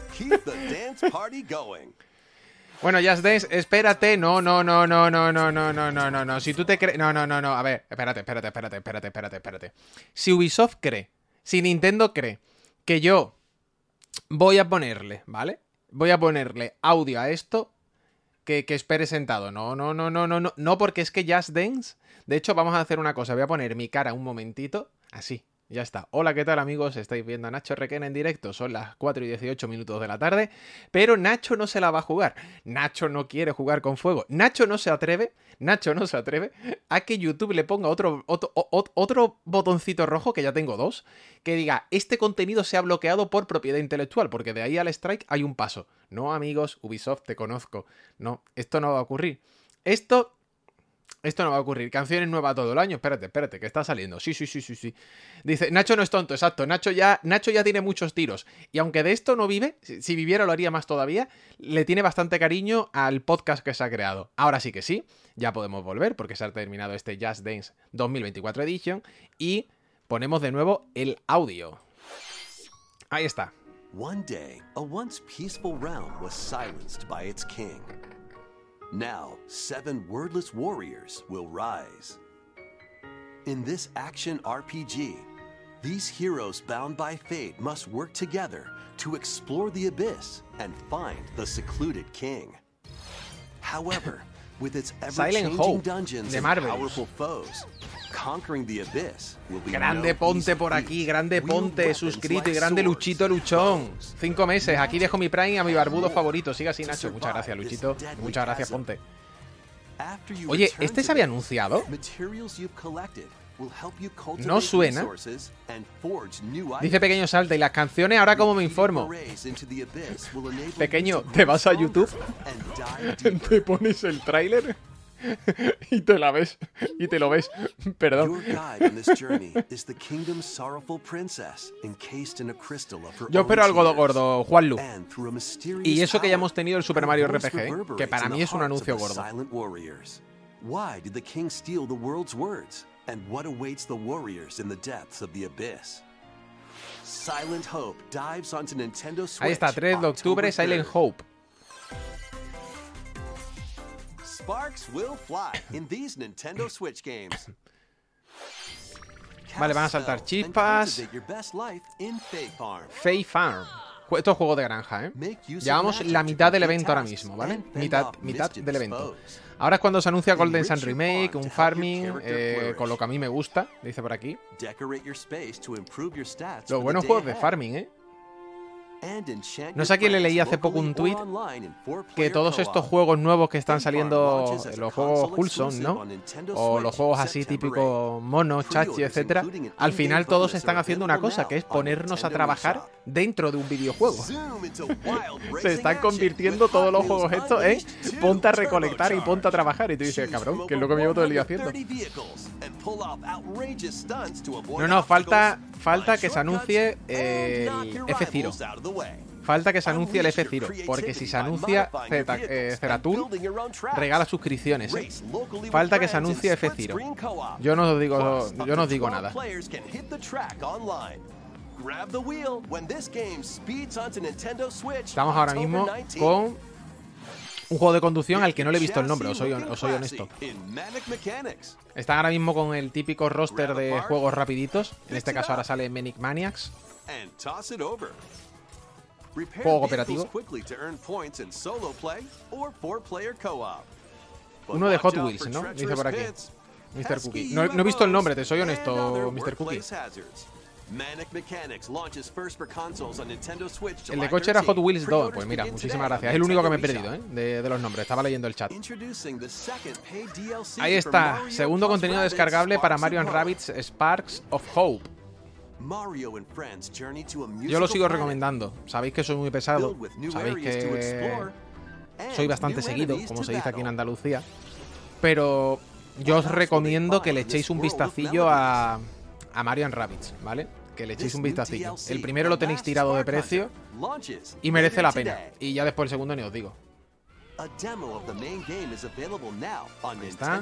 Bueno, Just Dance, espérate. No, no, no, no, no, no, no, no, no, no, no. Si tú te crees... No, no, no, no. A ver, espérate, espérate, espérate, espérate, espérate, espérate. Si Ubisoft cree, si Nintendo cree que yo voy a ponerle, ¿vale? Voy a ponerle audio a esto, que, que espere sentado. No, no, no, no, no, no. No, porque es que Just Dance... De hecho, vamos a hacer una cosa. Voy a poner mi cara un momentito. Así. Ya está. Hola, ¿qué tal, amigos? Estáis viendo a Nacho Requena en directo. Son las cuatro y dieciocho minutos de la tarde. Pero Nacho no se la va a jugar. Nacho no quiere jugar con fuego. Nacho no se atreve. Nacho no se atreve a que YouTube le ponga otro, otro, otro botoncito rojo, que ya tengo dos, que diga, este contenido se ha bloqueado por propiedad intelectual, porque de ahí al strike hay un paso. No, amigos, Ubisoft, te conozco. No, esto no va a ocurrir. Esto... Esto no va a ocurrir. Canciones nuevas todo el año. Espérate, espérate, que está saliendo. Sí, sí, sí, sí, sí. Dice, Nacho no es tonto, exacto. Nacho ya, Nacho ya tiene muchos tiros. Y aunque de esto no vive, si, si viviera lo haría más todavía, le tiene bastante cariño al podcast que se ha creado. Ahora sí que sí, ya podemos volver porque se ha terminado este Just Dance dos mil veinticuatro Edition y ponemos de nuevo el audio. Ahí está. One day, a once peaceful realm was silenced by its king. Now, seven wordless warriors will rise. In this action R P G, these heroes bound by fate must work together to explore the abyss and find the secluded king. However, with its ever-changing dungeons and powerful foes, conquering the abyss will be grande Ponte por aquí, grande Ponte, suscrito, y grande Luchito Luchón. Cinco meses, aquí dejo mi Prime a mi barbudo favorito. Siga así, Nacho. Muchas gracias, Luchito. Muchas gracias, Ponte. Oye, ¿este se había anunciado? No suena. Dice Pequeño Salta, ¿y las canciones ahora cómo me informo? Pequeño, ¿te vas a YouTube? ¿Te pones el tráiler? Y te la ves, y te lo ves. Perdón. Yo espero algo gordo, Juanlu. Y eso que ya hemos tenido el Super Mario R P G, ¿eh? Que para mí es un anuncio gordo. Why did the king steal the world's words? And what awaits the warriors in the depths of the abyss? Silent Hope dives onto Nintendo Switch. Ahí está, tres de octubre, Silent Hope. Sparks will fly in these Nintendo Switch games. Vale, van a saltar chispas. Fae Farm. Esto es juego de granja, ¿eh? Llevamos la mitad del evento ahora mismo, ¿vale? Mitad, mitad del evento. Ahora es cuando se anuncia Golden Sun Remake, un farming, eh, con lo que a mí me gusta, dice por aquí. Los buenos juegos de farming, ¿eh? No sé a quién le leí hace poco un tweet que todos estos juegos nuevos que están saliendo, los juegos Wholesome, ¿no? O los juegos así típicos monos, chachi, etcétera, al final todos están haciendo una cosa, que es ponernos a trabajar dentro de un videojuego. Se están convirtiendo todos los juegos estos en ponte a recolectar y ponte a trabajar. Y tú dices, cabrón, que es lo que me llevo todo el día haciendo. No, no, falta, falta que se anuncie eh, el F Zero. Falta que se anuncie el F Zero, porque si se anuncia eh, Zeratul, regala suscripciones, ¿eh? Falta que se anuncie F Zero. Yo no os digo, yo no os digo nada. Estamos ahora mismo con un juego de conducción al que no le he visto el nombre, os soy, os soy honesto. Están ahora mismo con el típico roster de juegos rapiditos. En este caso ahora sale Manic Maniacs. Juego cooperativo. Uno de Hot Wheels, ¿no? Dice por aquí mister Cookie. No, no he visto el nombre, te soy honesto, mister Cookie. El de coche era Hot Wheels dos. Pues mira, muchísimas gracias. Es el único que me he perdido, ¿eh? De, de los nombres. Estaba leyendo el chat. Ahí está. Segundo contenido descargable para Mario and Rabbids Sparks of Hope. Yo lo sigo recomendando. Sabéis que soy muy pesado. Sabéis que soy bastante seguido, como se dice aquí en Andalucía. Pero yo os recomiendo que le echéis un vistacillo a, a Mario and Rabbids, ¿vale? Que le echéis un vistacillo. El primero lo tenéis tirado de precio y merece la pena. Y ya después el segundo ni os digo. Ahí está.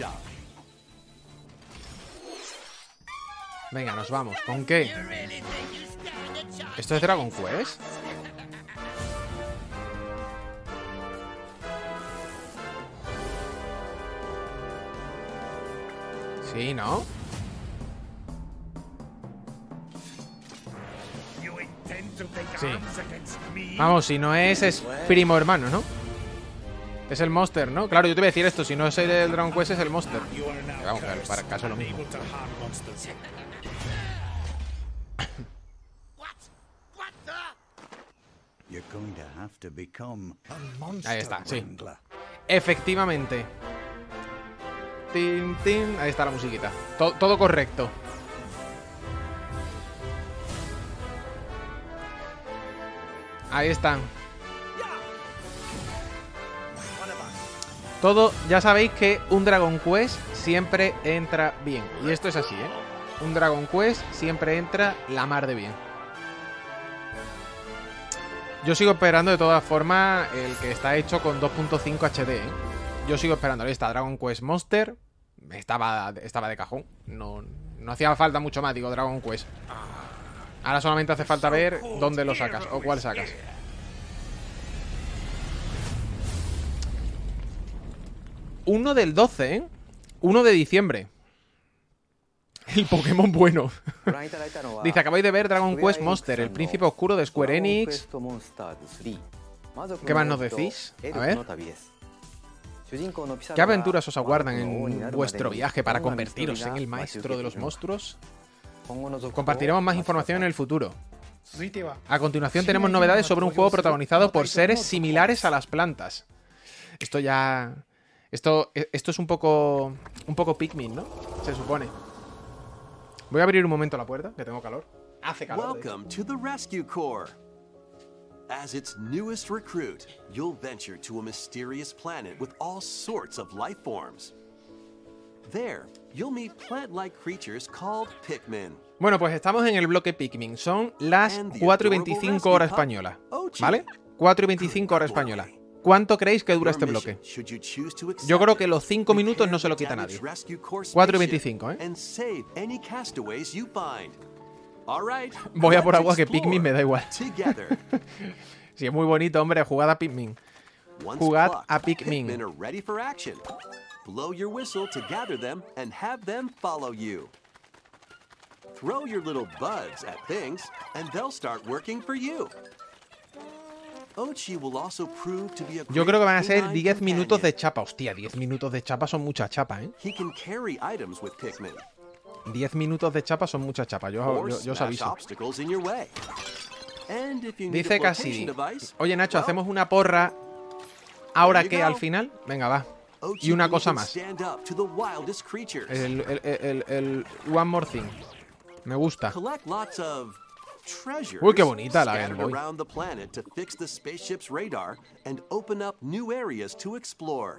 Venga, nos vamos. ¿Con qué? ¿Esto es Dragon Quest? Sí, ¿no? Sí. Vamos, si no es, es primo hermano, ¿no? Es el Monster, ¿no? Claro, yo te voy a decir esto. Si no es el Dragon Quest, es el Monster. Vamos, para el caso es lo mismo. Ahí está, sí. Efectivamente. Tin, tin. Ahí está la musiquita. Todo, todo correcto. Ahí están. Todo, ya sabéis que un Dragon Quest siempre entra bien. Y esto es así, ¿eh? Un Dragon Quest siempre entra la mar de bien. Yo sigo esperando de todas formas el que está hecho con dos punto cinco H D, ¿eh? Yo sigo esperando. Ahí está Dragon Quest Monster. Estaba, estaba de cajón. No, no hacía falta mucho más, digo, Dragon Quest. Ahora solamente hace falta ver dónde lo sacas o cuál sacas. uno del doce, ¿eh? uno de diciembre. El Pokémon bueno. Dice, acabáis de ver Dragon Quest Monster, el príncipe oscuro de Square Enix. ¿Qué más nos decís? A ver. ¿Qué aventuras os aguardan en vuestro viaje para convertiros en el maestro de los monstruos? Compartiremos más información en el futuro. A continuación tenemos novedades sobre un juego protagonizado por seres similares a las plantas. Esto ya... Esto, esto es un poco... Un poco Pikmin, ¿no? Se supone. Voy a abrir un momento la puerta, que tengo calor. Hace calor. Welcome to the Rescue Corps. As its newest recruit, you'll venture to a mysterious planet with all sorts of life forms. There, you'll meet plant-like creatures called Pikmin. Bueno, pues estamos en el bloque Pikmin. Son las cuatro y veinticinco hora española, ¿vale? cuatro y veinticinco hora española. ¿Cuánto creéis que dura este bloque? Yo creo que los cinco minutos no se lo quita nadie. cuatro y veinticinco, ¿eh? Voy a por agua, que Pikmin me da igual. Sí, es muy bonito, hombre, jugada Pikmin. Jugad a Pikmin. Pikmin are ready for action. Blow your whistle to gather them and have them follow you. Throw your little buds at things and they'll start working for you. Ochi will also prove to be a Yo creo que van a ser great diez minutos de companion. chapa. Hostia, diez minutos de chapa son mucha chapa, ¿eh? He can carry items with Pikmin diez minutos de chapa son mucha chapa. Yo, or yo, yo os smash aviso. obstacles in your way. And if you need Dice a Cassidy. flotation device, Oye, Nacho, well, ¿hacemos una porra ahora There you que go. al final? Venga, va. Ochi Y una can cosa even más. stand up to the wildest creatures. El, el, el, el One More Thing. Me gusta. Collect lots of treasures Uy, qué bonita la Game scattered Boy. around the planet to fix the spaceship's radar and open up new areas to explore.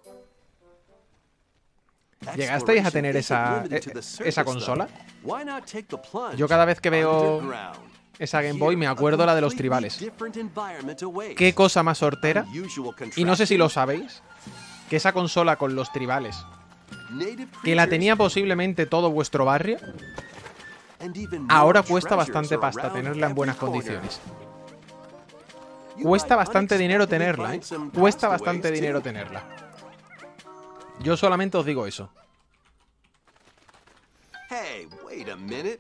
¿Llegasteis a tener esa, Exploration isn't limited to the e- surface, esa though. consola? Why not take the plunge Yo cada vez que veo underground? esa Game Boy me acuerdo la de los tribales. Different environment awaits. Qué cosa más hortera. Unusual Y no sé si lo contraptions, sabéis, que esa consola con los tribales, native que la creatures, tenía posiblemente todo vuestro barrio, and even more ahora cuesta treasures bastante are pasta around tenerla en buenas every corner. condiciones. You Cuesta might bastante dinero unexpectedly tenerla, ¿eh? find some Cuesta castaways, bastante too. dinero tenerla. Yo solamente os digo eso. Hey, wait a minute.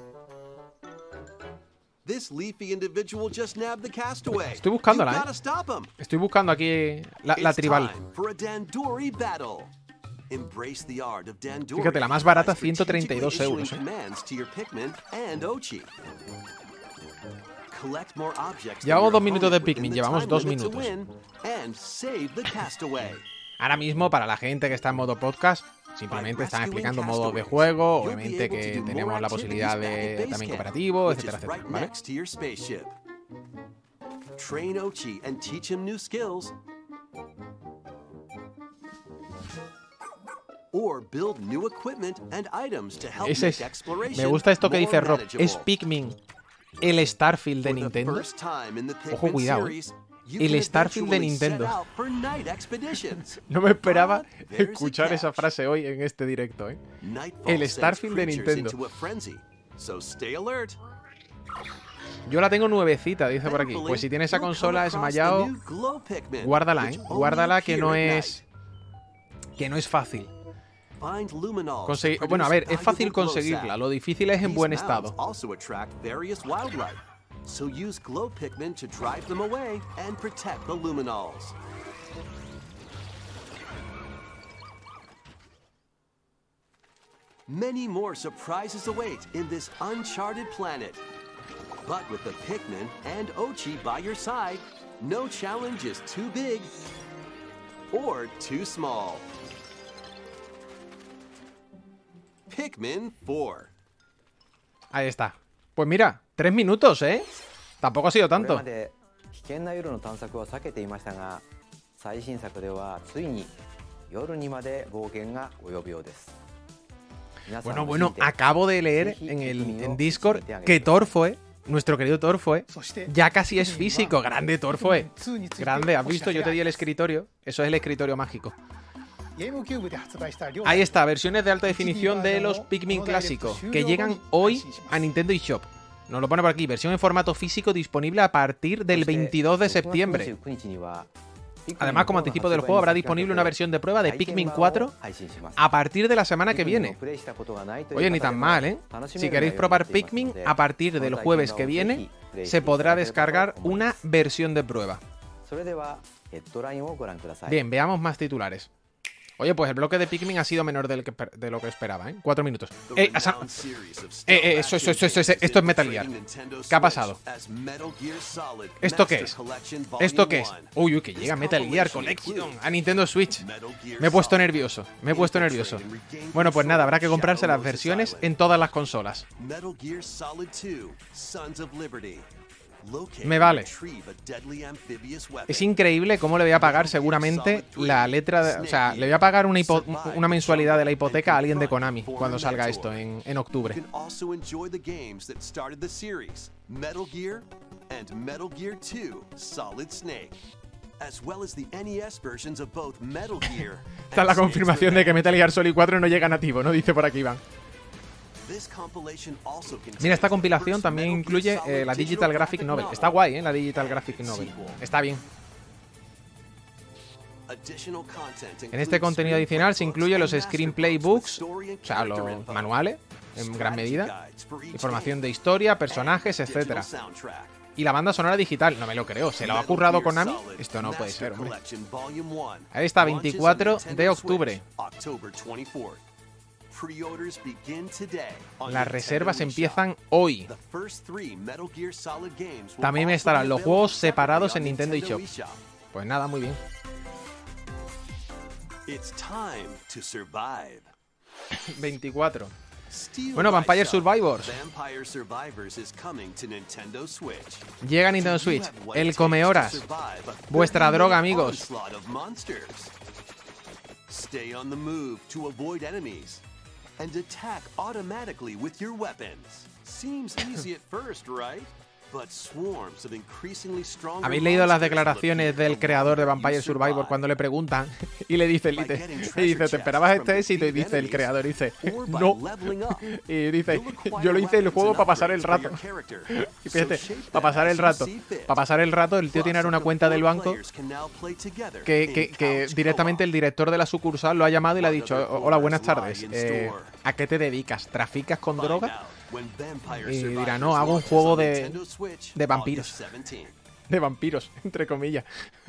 This leafy individual just nabbed the castaway. Estoy buscándola, You've ¿eh? gotta stop him. Estoy buscando aquí la, la It's tribal. time for a Dandori battle. Embrace the art of Dandori. Fíjate, la más barata, by ciento treinta y dos strategically euros, ¿eh? issuing commands to your Pikmin and Ochi. Collect more objects Llevamos than dos your minutos de opponent Pikmin, within the llevamos time dos limit to minutos. win, and save the castaway. Ahora mismo, para la gente que está en modo podcast, simplemente están explicando modos de juego. Obviamente que tenemos la posibilidad de también cooperativo, etcétera, etcétera, Right ¿vale? next to your spaceship. Train Ochi and teach him new skills. Or build new equipment and items to help Ese make es, exploration me gusta esto que more dice Rob. manageable. ¿Es Pikmin el Starfield de For the Nintendo? first time in the Ojo, Pikmin cuidado, series, you el can Starfield de eventually set Nintendo. out for night expeditions. No me esperaba But there's a escuchar esa catch. frase hoy en este directo, ¿eh? Nightfall El sends Starfield de creatures Nintendo. into a frenzy, so stay alert. Yo la tengo nuevecita, dice por aquí. Thankfully, Pues si tienes esa you'll consola come across the Esmayao, new Glow Pikmin, guárdala, which ¿eh? only Guárdala, que no appear at es que no es fácil Find luminals conseguir. to Bueno, a ver, es produce fácil valuable glow conseguirla. sap. Lo difícil es en These buen mounds estado. also attract various wildlife, so use Glow Pikmin to drive them away and protect the luminals. Many more surprises await in this uncharted planet. But with the Pikmin and Ochi by your side, no challenge is too big or too small. Pikmin four. Ahí está. Pues mira, tres minutos, ¿eh? Tampoco ha sido これ tanto. まで危険な夜の探索は避けていましたが、最新作ではついに夜にまで冒険が及ぶようです。皆さん Bueno, も bueno, 聞いて acabo de leer en el en Discord que Torfoe, nuestro querido Torfoe, ya casi es físico. Grande Torfoe. Grande, ¿has visto? Yo te di el escritorio. Eso es el escritorio mágico. Ahí está, versiones de alta definición de los Pikmin clásicos que llegan hoy a Nintendo eShop. Nos lo pone por aquí, versión en formato físico disponible a partir del veintidós de septiembre. Además, como anticipo del juego, habrá disponible una versión de prueba de Pikmin cuatro a partir de la semana que viene. Oye, ni tan mal, ¿eh? Si queréis probar Pikmin, a partir del jueves que viene se podrá descargar una versión de prueba. Bien, veamos más titulares. Oye, pues el bloque de Pikmin ha sido menor del que, de lo que esperaba, ¿eh? Cuatro minutos. Eh, asa- eh, eh, eso, eso, eso, eso, eso, esto es Metal Gear. ¿Qué ha pasado? ¿Esto qué es? ¿Esto qué es? Uy, uy, que llega Metal Gear Collection a Nintendo Switch. Me he puesto nervioso, me he puesto nervioso. Bueno, pues nada, habrá que comprarse las versiones en todas las consolas. Metal Gear Solid two, Sons of Liberty. Me vale. Es increíble cómo le voy a pagar seguramente la letra de, o sea, le voy a pagar una, hipo, una mensualidad de la hipoteca a alguien de Konami cuando salga esto en, en octubre. You can also enjoy the games that started the series, Metal Gear and Metal Gear two, Solid Snake, as well as the N E S versions of both Metal Gear. Esta es la confirmación de que Metal Gear Solid cuatro no llega nativo, ¿no? Dice por aquí Iván. Mira, esta compilación también incluye eh, la Digital Graphic Novel. Está guay, ¿eh? La Digital Graphic Novel. Está bien. En este contenido adicional se incluyen los screenplay books, o sea, los manuales, en gran medida, información de historia, personajes, etcétera. Y la banda sonora digital, no me lo creo, ¿se lo ha currado Konami? Esto no puede ser, hombre. Ahí está, veinticuatro de octubre. Las reservas empiezan hoy. También estarán los juegos separados en Nintendo eShop. Pues nada, muy bien. veinticuatro. Bueno, Vampire Survivors. Llega a Nintendo Switch. El come horas. Vuestra droga, amigos. Stay on the move to avoid enemies and attack automatically with your weapons. Seems easy at first, right? But swarms of increasingly stronger. ¿Habéis leído las declaraciones del creador de Vampire Survivor cuando le preguntan y le dice, y dice, ¿te esperabas este éxito? Y dice el creador, dice, no. Y dice, yo lo hice el juego para pasar el rato. Y fíjate, para pasar el rato. Para pasar el rato, el tío tiene ahora una cuenta del banco que, que, que directamente el director de la sucursal lo ha llamado y le ha dicho, hola, buenas tardes. Eh, ¿A qué te dedicas? ¿Traficas con droga? Y dirá, no, hago un juego de, de vampiros. De vampiros, entre comillas.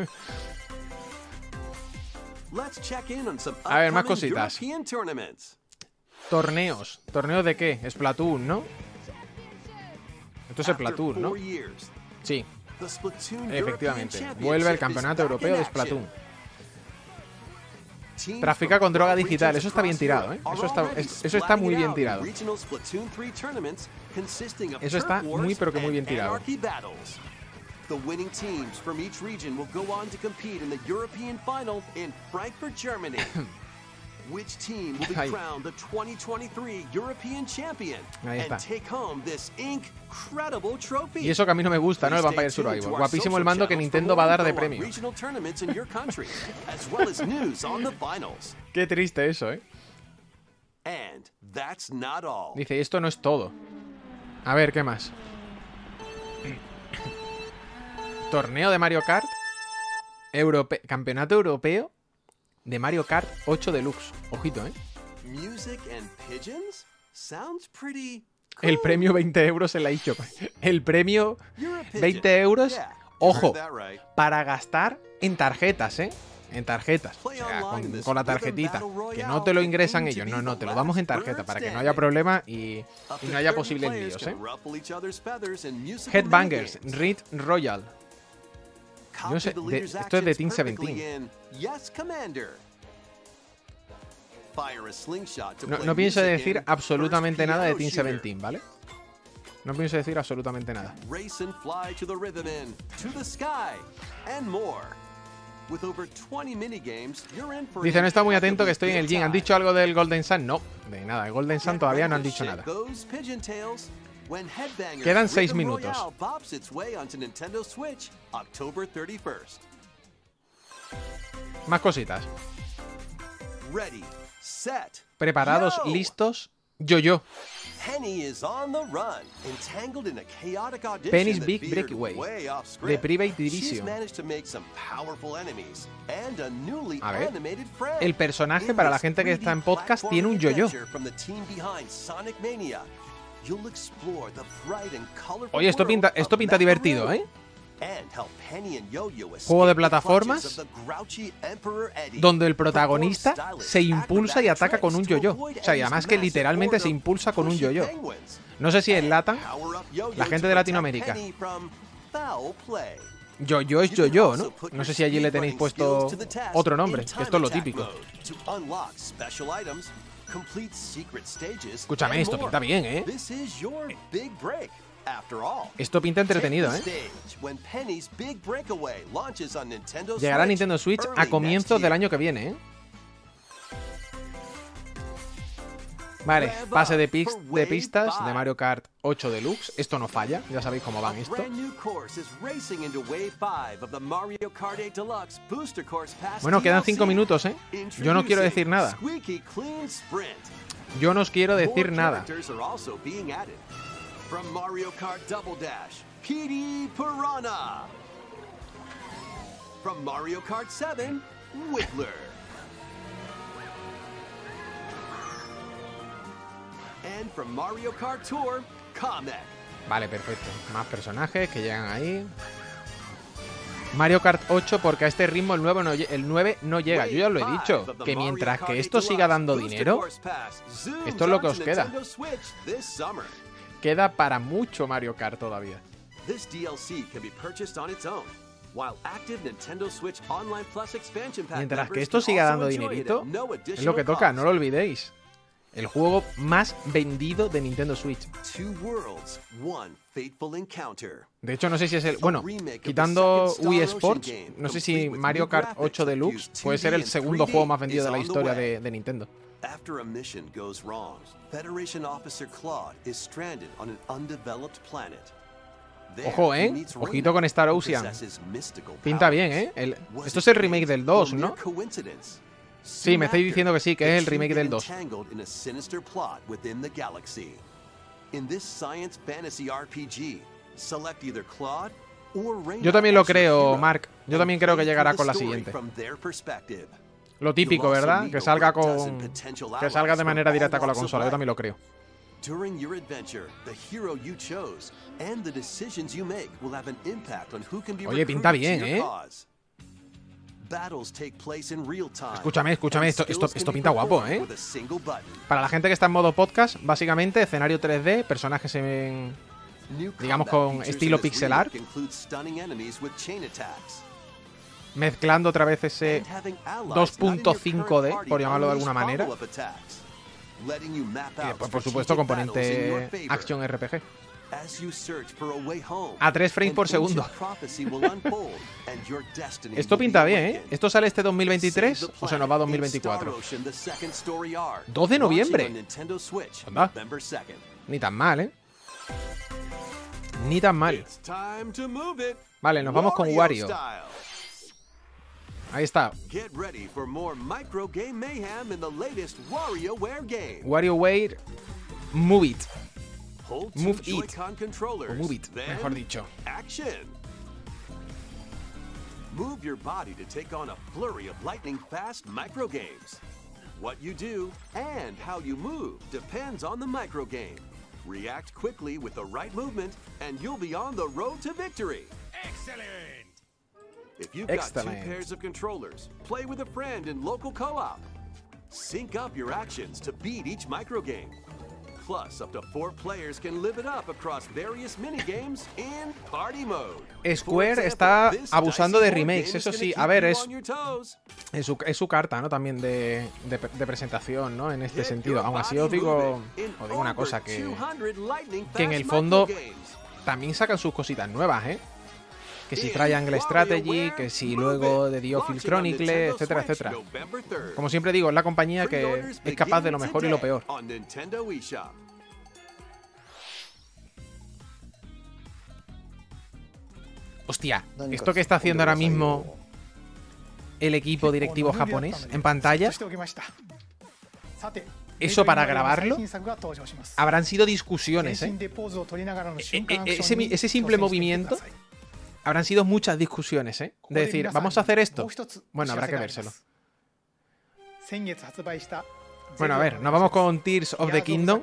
A ver, más cositas. Torneos. ¿Torneos de qué? Splatoon, ¿no? Esto es Splatoon, ¿no? Sí. Efectivamente. Vuelve el campeonato europeo de Splatoon. Trafica con droga digital, eso está bien tirado, ¿eh? Eso está, es, eso está muy bien tirado. Eso está muy pero que muy bien tirado. The winning teams from each region will go on to compete in the European final in Frankfurt, Germany. Which team will be crowned the twenty twenty-three European champion and take home this incredible trophy? Y eso que a mí no me gusta, ¿no? El Vampire Survivor. Guapísimo el mando que Nintendo va a dar de premio. Qué triste eso, ¿eh? Dice, esto no es todo. A ver, ¿qué más? Torneo de Mario Kart. Europe... Campeonato europeo de Mario Kart ocho Deluxe. Ojito, ¿eh? El premio veinte euros en la eShop. El premio veinte euros, ojo, para gastar en tarjetas, ¿eh? En tarjetas. O sea, con, con la tarjetita. Que no te lo ingresan ellos. No, no, te lo damos en tarjeta para que no haya problema y, y no haya posibles líos, ¿eh? Headbangers, Reed Royal. No sé, de, esto es de Team diecisiete. No, no pienso decir absolutamente nada de Team diecisiete, ¿vale? No pienso decir absolutamente nada. Dice, no está muy atento que estoy en el gym. ¿Han dicho algo del Golden Sun? No, de nada. El Golden Sun todavía no han dicho nada. Quedan seis minutos. Más cositas. Preparados, listos. Yo-Yo. Penny's Big Breakaway de Private Division. A ver, el personaje, para la gente que está en podcast, tiene un yo-yo. Oye, esto pinta, esto pinta divertido, ¿eh? Juego de plataformas donde el protagonista se impulsa y ataca con un yo-yo. O sea, y además que literalmente se impulsa con un yo-yo. No sé si en Lata, la gente de Latinoamérica, yo-yo es yo-yo, ¿no? No sé si allí le tenéis puesto otro nombre, que esto es lo típico. Escúchame, esto pinta bien, ¿eh? Esto pinta entretenido, ¿eh? Llegará a Nintendo Switch a comienzos del año que viene, ¿eh? Vale, pase de, pix de pistas de Mario Kart ocho Deluxe. Esto no falla, ya sabéis cómo van esto. Bueno, quedan cinco minutos, ¿eh? Yo no quiero decir nada. Yo no os quiero decir nada. From Mario Kart Double Dash, Petey Piranha. From Mario Kart seven, Wiggler. And from Mario Kart Tour, Kamek. Vale, perfecto. Más personajes que llegan ahí. Mario Kart ocho, porque a este ritmo el nueve no, el nueve no llega. Yo ya lo he dicho, que mientras que esto siga dando dinero, esto es lo que os queda. Queda para mucho Mario Kart todavía. Mientras que esto siga dando dinerito, es lo que toca, no lo olvidéis. El juego más vendido de Nintendo Switch. De hecho, no sé si es el... Bueno, quitando Wii Sports, no sé si Mario Kart ocho Deluxe puede ser el segundo juego más vendido de la historia de, de Nintendo. Ojo, ¿eh? Ojito con Star Ocean. Pinta bien, ¿eh? El... Esto es el remake del dos, ¿no? Sí, me estáis diciendo que sí, que es el remake del dos. Yo también lo creo, Mark. Yo también creo que llegará con la siguiente. Lo típico, ¿verdad? Que salga con... Que salga de manera directa con la consola. Yo también lo creo. Oye, pinta bien, ¿eh? Escúchame, escúchame, esto, esto, esto pinta guapo, ¿eh? Para la gente que está en modo podcast, básicamente escenario tres D, personajes en... digamos con estilo pixel art, mezclando otra vez ese dos punto cinco D, por llamarlo de alguna manera. Y después, por supuesto, componente Action R P G. A tres frames por segundo. Esto pinta bien, ¿eh? ¿Esto sale este dos mil veintitrés o se nos va a dos mil veinticuatro? dos de noviembre. Anda. Ni tan mal, ¿eh? Ni tan mal. Vale, nos vamos con Wario. Ahí está. WarioWare Move It. Move It. O Move It, mejor dicho. Move your body to take on a flurry of lightning-fast microgames. What you do and how you move depends on the microgame. React quickly with the right movement, and you'll be on the road to victory. Excellent! If you've got two pairs of controllers, play with a friend in local co-op. Sync up your actions to beat each microgame. Plus, up to four players can live it up across various minigames in party mode. Square está abusando de remakes, eso sí. A ver, es, es, su, es su carta, ¿no? También de, de, de presentación, ¿no? En este sentido. Aún así os digo, os digo una cosa, que, que en el fondo también sacan sus cositas nuevas, ¿eh? Que si Triangle Strategy, que si luego de The Office Chronicle, etcétera, etcétera. Como siempre digo, es la compañía que es capaz de lo mejor y lo peor. Hostia, esto que está haciendo ahora mismo el equipo directivo japonés en pantalla, eso para grabarlo, habrán sido discusiones, ¿eh? E e ese, ese simple movimiento, habrán sido muchas discusiones, ¿eh? De decir, ¿vamos a hacer esto? Bueno, habrá que vérselo. Bueno, a ver, nos vamos con Tears of the Kingdom.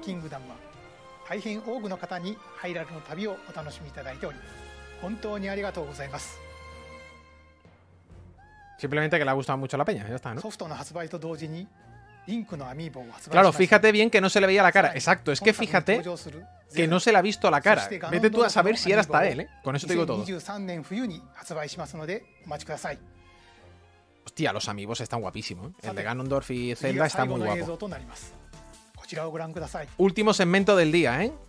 Simplemente que le ha gustado mucho a la peña, ya está, ¿no? Claro, fíjate bien que no se le veía la cara. Exacto, es que fíjate que no se le ha visto la cara. Vete tú a saber si era hasta él, ¿eh? Con eso te digo todo. Hostia, los amigos están guapísimos, ¿eh? El de Ganondorf y Zelda está muy guapo. Último segmento del día, ¿eh?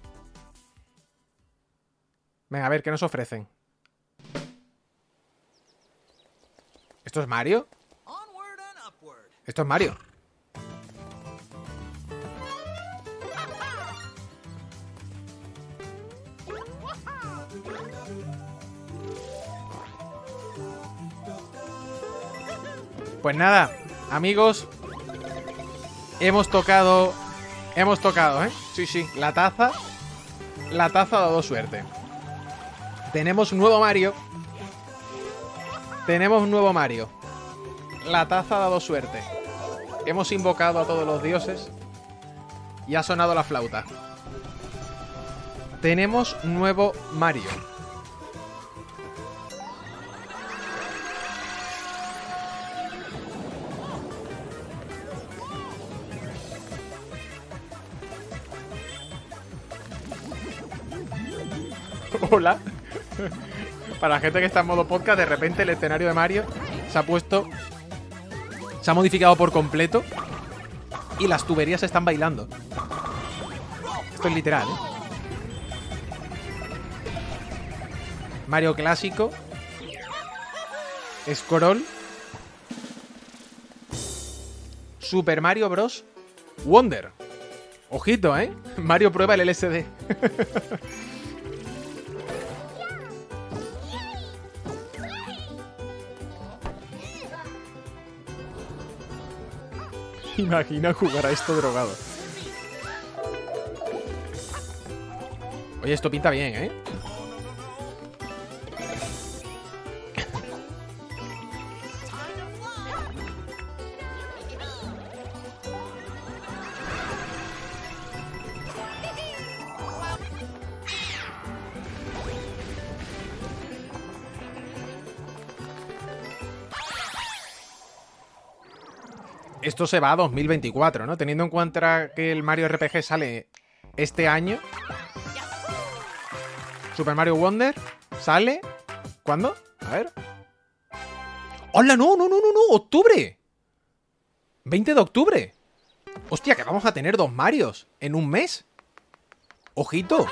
Venga, a ver, ¿qué nos ofrecen? ¿Esto es Mario? ¿Esto es Mario? Pues nada, amigos, hemos tocado, hemos tocado, ¿eh? Sí, sí, la taza, la taza ha dado suerte. Tenemos un nuevo Mario, tenemos un nuevo Mario. La taza ha dado suerte. Hemos invocado a todos los dioses y ha sonado la flauta. Tenemos nuevo Mario. Hola. Para la gente que está en modo podcast, de repente el escenario de Mario se ha puesto... Se ha modificado por completo y las tuberías están bailando. Esto es literal, ¿eh? Mario clásico. Scroll. Super Mario Bros. Wonder. Ojito, ¿eh? Mario prueba el L S D. Imagina jugar a esto drogado. Oye, esto pinta bien, ¿eh? Esto se va a dos mil veinticuatro, ¿no? Teniendo en cuenta que el Mario R P G sale este año. Super Mario Wonder sale... ¿Cuándo? A ver. ¡Hola! ¡No, no, no, no, no! ¡Octubre! veinte de octubre. Hostia, que vamos a tener dos Marios en un mes. ¡Ojito!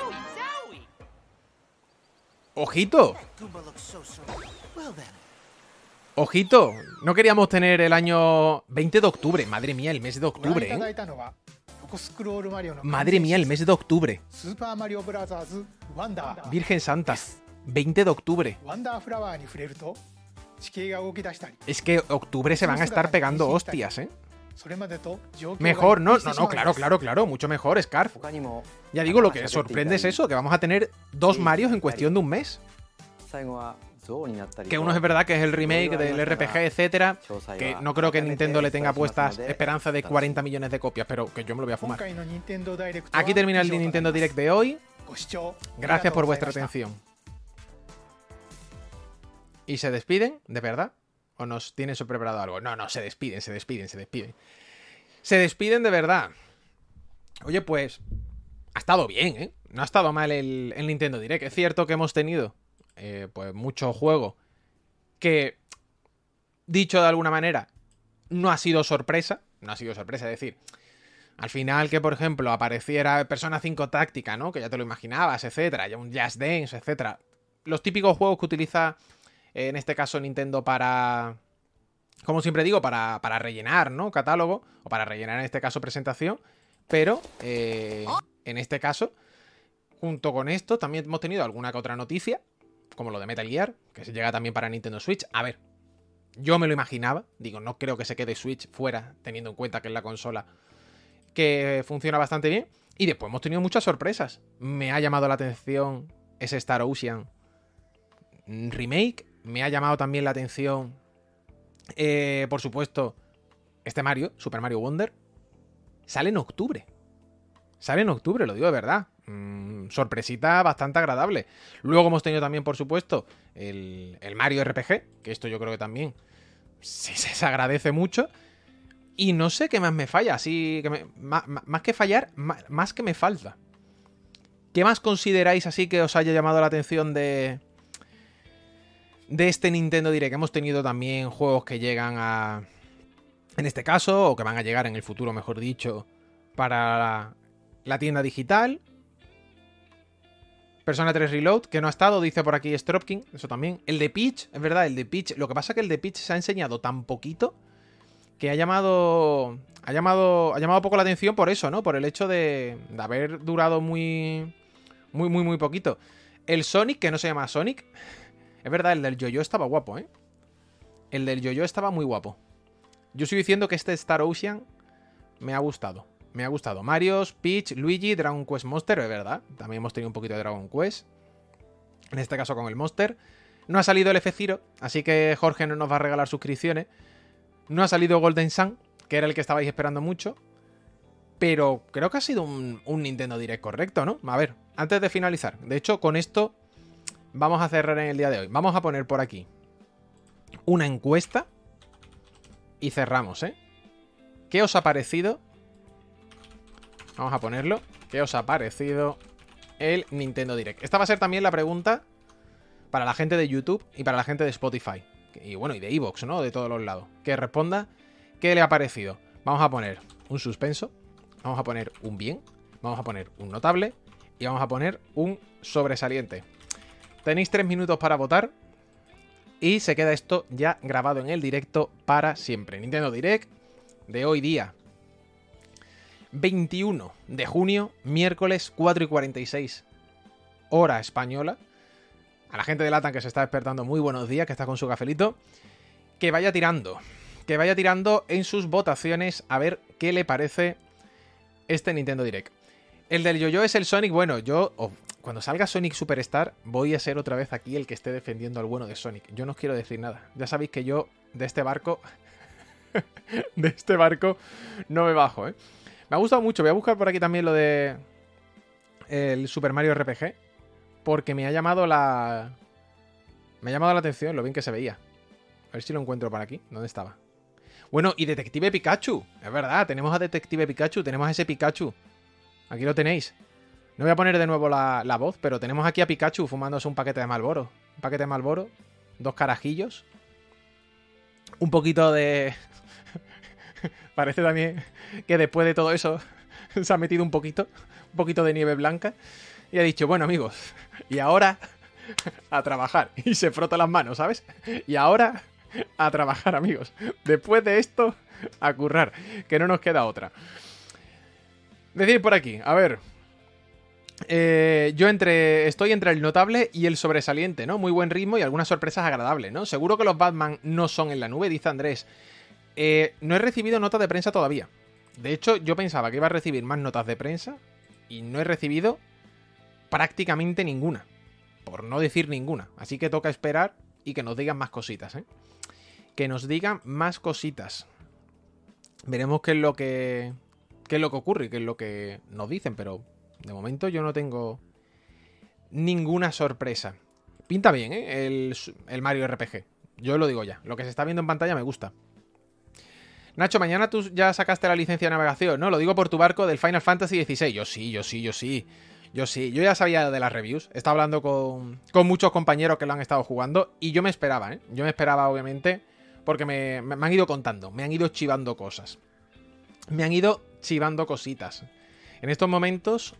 ¡Ojito! ¡Ojito! No queríamos tener el año veinte de octubre. Madre mía, el mes de octubre, ¿eh? Madre mía, el mes de octubre. Virgen Santa. veinte de octubre. Es que octubre se van a estar pegando hostias, ¿eh? Mejor, no, no, no, claro, claro, claro. Mucho mejor, Scarf. Ya digo, lo que sorprende es eso, que vamos a tener dos Marios en cuestión de un mes. Que uno es verdad que es el remake del R P G, etcétera. Que no creo que Nintendo le tenga puestas esperanza de cuarenta millones de copias, pero que yo me lo voy a fumar. Aquí termina el Nintendo Direct de hoy. Gracias por vuestra atención. ¿Y se despiden? ¿De verdad? ¿O nos tienen preparado algo? No, no, se despiden, se despiden, se despiden. Se despiden de verdad. Oye, pues... Ha estado bien, ¿eh? No ha estado mal el, el Nintendo Direct. Es cierto que hemos tenido... Eh, pues mucho juego que, dicho de alguna manera, no ha sido sorpresa. No ha sido sorpresa, es decir, al final que, por ejemplo, apareciera Persona cinco Táctica, ¿no? Que ya te lo imaginabas, etcétera, ya un Just Dance, etcétera. Los típicos juegos que utiliza, eh, en este caso, Nintendo para... Como siempre digo, para, para rellenar, ¿no? Catálogo, o para rellenar, en este caso, presentación. Pero, eh, en este caso, junto con esto, también hemos tenido alguna que otra noticia, como lo de Metal Gear, que se llega también para Nintendo Switch. A ver, yo me lo imaginaba. Digo, no creo que se quede Switch fuera, teniendo en cuenta que es la consola que funciona bastante bien. Y después hemos tenido muchas sorpresas. Me ha llamado la atención ese Star Ocean remake. Me ha llamado también la atención, eh, por supuesto, este Mario, Super Mario Wonder. Sale en octubre. Sale en octubre, lo digo de verdad. Mm, sorpresita bastante agradable. Luego hemos tenido también, por supuesto, el, el Mario R P G, que esto yo creo que también se, se agradece mucho. Y no sé qué más me falla, así que me, más, más que fallar, más, más que me falta. ¿Qué más consideráis así que os haya llamado la atención de, de este Nintendo Direct? Hemos tenido también juegos que llegan a... En este caso, o que van a llegar en el futuro, mejor dicho, para la, la tienda digital. Persona tres Reload, que no ha estado, dice por aquí Stropkin, eso también. El de Peach, es verdad, el de Peach. Lo que pasa es que el de Peach se ha enseñado tan poquito que ha llamado ha llamado ha llamado poco la atención por eso, ¿no? Por el hecho de, de haber durado muy muy muy muy poquito. El Sonic, que no se llama Sonic, es verdad, el del Yo-Yo estaba guapo, ¿eh? El del Yo-Yo estaba muy guapo. Yo estoy diciendo que este Star Ocean me ha gustado. Me ha gustado. Marios, Peach, Luigi, Dragon Quest Monster, es verdad. También hemos tenido un poquito de Dragon Quest. En este caso con el Monster. No ha salido el F-Zero, así que Jorge no nos va a regalar suscripciones. No ha salido Golden Sun, que era el que estabais esperando mucho. Pero creo que ha sido un, un Nintendo Direct correcto, ¿no? A ver, antes de finalizar. De hecho, con esto vamos a cerrar en el día de hoy. Vamos a poner por aquí una encuesta y cerramos, ¿eh? ¿Qué os ha parecido? Vamos a ponerlo. ¿Qué os ha parecido el Nintendo Direct? Esta va a ser también la pregunta para la gente de YouTube y para la gente de Spotify. Y bueno, y de iVoox, ¿no? De todos los lados. Que responda qué le ha parecido. Vamos a poner un suspenso. Vamos a poner un bien. Vamos a poner un notable. Y vamos a poner un sobresaliente. Tenéis tres minutos para votar. Y se queda esto ya grabado en el directo para siempre. Nintendo Direct de hoy día veintiuno de junio, miércoles cuatro y cuarenta y seis, hora española. A la gente de Latam que se está despertando, muy buenos días, que está con su cafelito. Que vaya tirando, que vaya tirando en sus votaciones a ver qué le parece este Nintendo Direct. El del yo-yo es el Sonic. Bueno, yo, oh, cuando salga Sonic Superstar, voy a ser otra vez aquí el que esté defendiendo al bueno de Sonic. Yo no os quiero decir nada. Ya sabéis que yo de este barco, de este barco, no me bajo, ¿eh? Me ha gustado mucho. Voy a buscar por aquí también lo de el Super Mario R P G. Porque me ha llamado la... Me ha llamado la atención lo bien que se veía. A ver si lo encuentro por aquí. ¿Dónde estaba? Bueno, y Detective Pikachu. Es verdad, tenemos a Detective Pikachu. Tenemos a ese Pikachu. Aquí lo tenéis. No voy a poner de nuevo la, la voz, pero tenemos aquí a Pikachu fumándose un paquete de Marlboro. Un paquete de Marlboro. Dos carajillos. Un poquito de... Parece también que después de todo eso se ha metido un poquito. Un poquito de nieve blanca. Y ha dicho, bueno amigos, y ahora a trabajar. Y se frota las manos, ¿sabes? Y ahora a trabajar, amigos. Después de esto, a currar. Que no nos queda otra. Decir por aquí, a ver. Eh, yo entre estoy entre el notable y el sobresaliente, ¿no? Muy buen ritmo y algunas sorpresas agradables, ¿no? Seguro que los Batman no son en la nube, dice Andrés. Eh, no he recibido notas de prensa todavía. De hecho, yo pensaba que iba a recibir más notas de prensa y no he recibido prácticamente ninguna, por no decir ninguna. Así que toca esperar y que nos digan más cositas, ¿eh? Que nos digan más cositas. Veremos qué es lo que qué es lo que ocurre, qué es lo que nos dicen, pero de momento yo no tengo ninguna sorpresa. Pinta bien, ¿eh? El, el Mario R P G. Yo lo digo ya. Lo que se está viendo en pantalla me gusta. Nacho, mañana tú ya sacaste la licencia de navegación, ¿no? Lo digo por tu barco del Final Fantasy dieciséis. Yo sí, yo sí, yo sí. Yo sí, yo ya sabía de las reviews. He estado hablando con, con muchos compañeros que lo han estado jugando. Y yo me esperaba, ¿eh? Yo me esperaba, obviamente, porque me, me, me han ido contando. Me han ido chivando cosas. Me han ido chivando cositas. En estos momentos,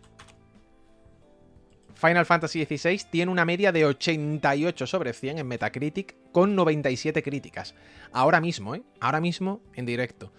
Final Fantasy dieciséis tiene una media de ochenta y ocho sobre cien en Metacritic, con noventa y siete críticas. Ahora mismo, ¿eh? Ahora mismo, en directo.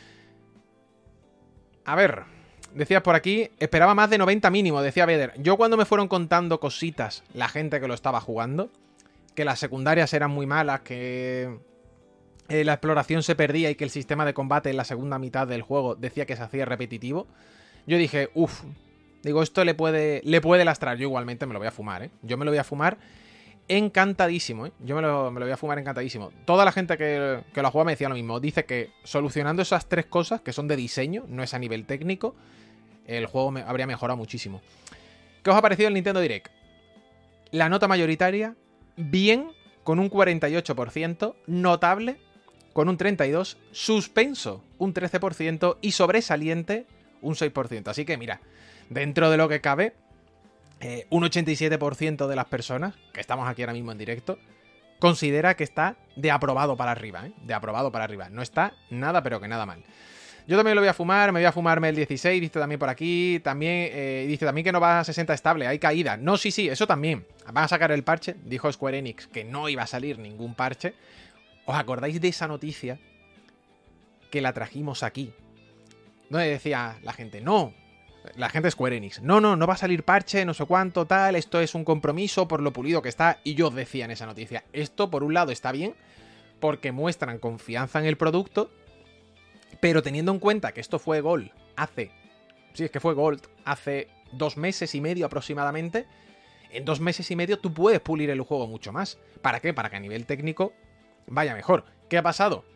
A ver... Decías por aquí, esperaba más de noventa mínimo, decía Beder. Yo cuando me fueron contando cositas, la gente que lo estaba jugando, que las secundarias eran muy malas, que eh, la exploración se perdía y que el sistema de combate en la segunda mitad del juego decía que se hacía repetitivo, yo dije, uff, digo, esto le puede, le puede lastrar. Yo igualmente me lo voy a fumar, ¿eh? Yo me lo voy a fumar encantadísimo, ¿eh? Yo me lo, me lo voy a fumar encantadísimo. Toda la gente que, que lo ha jugado me decía lo mismo. Dice que solucionando esas tres cosas, que son de diseño, no es a nivel técnico, el juego me, habría mejorado muchísimo. ¿Qué os ha parecido el Nintendo Direct? La nota mayoritaria, bien, con un cuarenta y ocho por ciento, notable, con un treinta y dos por ciento, suspenso, un trece por ciento y sobresaliente, un seis por ciento. Así que mira, dentro de lo que cabe, eh, un ochenta y siete por ciento de las personas, que estamos aquí ahora mismo en directo, considera que está de aprobado para arriba, ¿eh? De aprobado para arriba. No está nada, pero que nada mal. Yo también lo voy a fumar, me voy a fumarme el dieciséis, dice también por aquí, también eh, dice también que no va a sesenta estable, hay caída. No, sí, sí, eso también. Van a sacar el parche, dijo Square Enix que no iba a salir ningún parche. ¿Os acordáis de esa noticia que la trajimos aquí? Donde decía la gente, no, la gente de Square Enix, no, no, no va a salir parche, no sé cuánto, tal, esto es un compromiso por lo pulido que está. Y yo os decía en esa noticia, esto por un lado está bien, porque muestran confianza en el producto, pero teniendo en cuenta que esto fue Gold hace... Sí, es que fue Gold hace dos meses y medio aproximadamente. En dos meses y medio tú puedes pulir el juego mucho más. ¿Para qué? Para que a nivel técnico vaya mejor. ¿Qué ha pasado?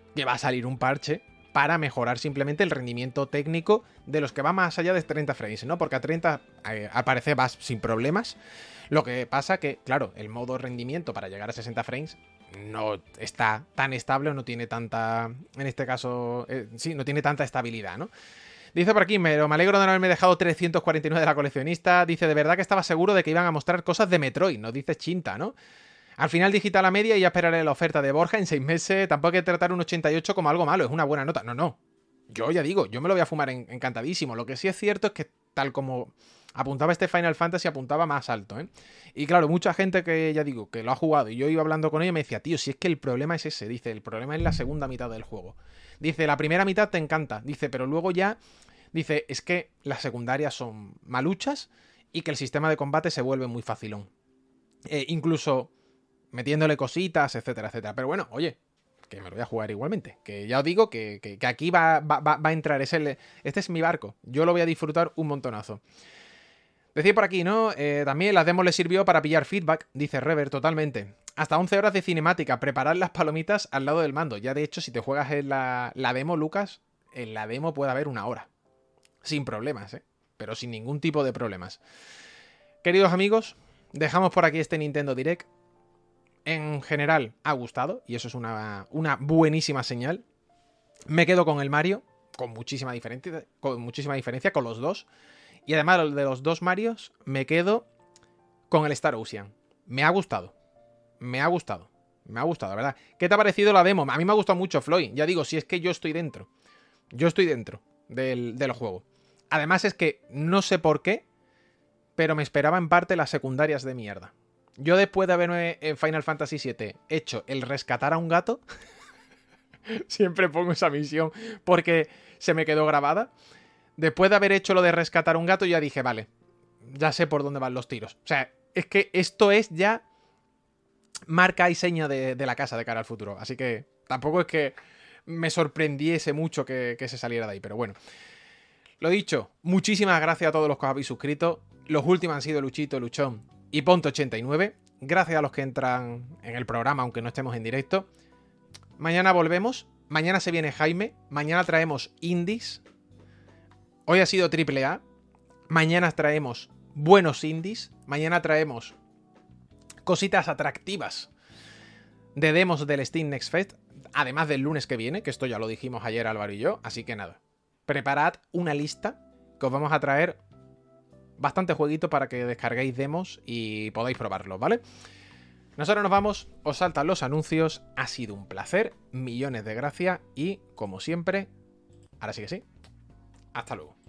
que va a salir un parche para mejorar simplemente el rendimiento técnico de los que va más allá de treinta frames, ¿no? Porque a treinta eh, al parecer vas sin problemas. Lo que pasa que, claro, el modo rendimiento para llegar a sesenta frames no está tan estable o no tiene tanta, en este caso, eh, sí, no tiene tanta estabilidad, ¿no? Dice por aquí, me, me alegro de no haberme dejado trescientos cuarenta y nueve de la coleccionista. Dice, de verdad que estaba seguro de que iban a mostrar cosas de Metroid, nos dice Chinta, ¿no? Al final digital a media y ya esperaré la oferta de Borja en seis meses. Tampoco hay que tratar un ochenta y ocho como algo malo, es una buena nota. No, no. Yo ya digo, yo me lo voy a fumar en, encantadísimo. Lo que sí es cierto es que tal como apuntaba este Final Fantasy, apuntaba más alto, ¿eh? Y claro, mucha gente que ya digo, que lo ha jugado y yo iba hablando con ella me decía, tío, si es que el problema es ese. Dice, el problema es la segunda mitad del juego. Dice, la primera mitad te encanta. Dice, pero luego ya, dice, es que las secundarias son maluchas y que el sistema de combate se vuelve muy facilón. Eh, incluso metiéndole cositas, etcétera, etcétera. Pero bueno, oye, que me lo voy a jugar igualmente. Que ya os digo que, que, que aquí va, va, va a entrar. Es el, este es mi barco. Yo lo voy a disfrutar un montonazo. Decía por aquí, ¿no? Eh, también la demo le sirvió para pillar feedback, dice Rever, totalmente. Hasta once horas de cinemática, preparar las palomitas al lado del mando. Ya de hecho, si te juegas en la, la demo, Lucas, en la demo puede haber una hora. Sin problemas, ¿eh? Pero sin ningún tipo de problemas. Queridos amigos, dejamos por aquí este Nintendo Direct. En general ha gustado, y eso es una, una buenísima señal. Me quedo con el Mario, con muchísima diferencia, con muchísima diferencia, con los dos. Y además de los dos Marios, me quedo con el Star Ocean. Me ha gustado. Me ha gustado. Me ha gustado, ¿verdad? ¿Qué te ha parecido la demo? A mí me ha gustado mucho, Floyd. Ya digo, si es que yo estoy dentro. Yo estoy dentro del, del juego. Además es que no sé por qué, pero me esperaba en parte las secundarias de mierda. Yo después de haberme en Final Fantasy siete hecho el rescatar a un gato, siempre pongo esa misión porque se me quedó grabada. Después de haber hecho lo de rescatar a un gato, ya dije, vale, ya sé por dónde van los tiros. O sea, es que esto es ya marca y seña de, de la casa de cara al futuro. Así que tampoco es que me sorprendiese mucho que, que se saliera de ahí, pero bueno. Lo dicho, muchísimas gracias a todos los que os habéis suscrito. Los últimos han sido Luchito, Luchón y Ponto ochenta y nueve. Gracias a los que entran en el programa, aunque no estemos en directo. Mañana volvemos. Mañana se viene Jaime. Mañana traemos indies. Hoy ha sido triple A. Mañana traemos buenos indies. Mañana traemos cositas atractivas de demos del Steam Next Fest. Además del lunes que viene, que esto ya lo dijimos ayer Álvaro y yo. Así que nada, preparad una lista que os vamos a traer bastante jueguito para que descarguéis demos y podáis probarlo, ¿vale? Nosotros nos vamos, os saltan los anuncios. Ha sido un placer, millones de gracias y, como siempre, ahora sí que sí, hasta luego.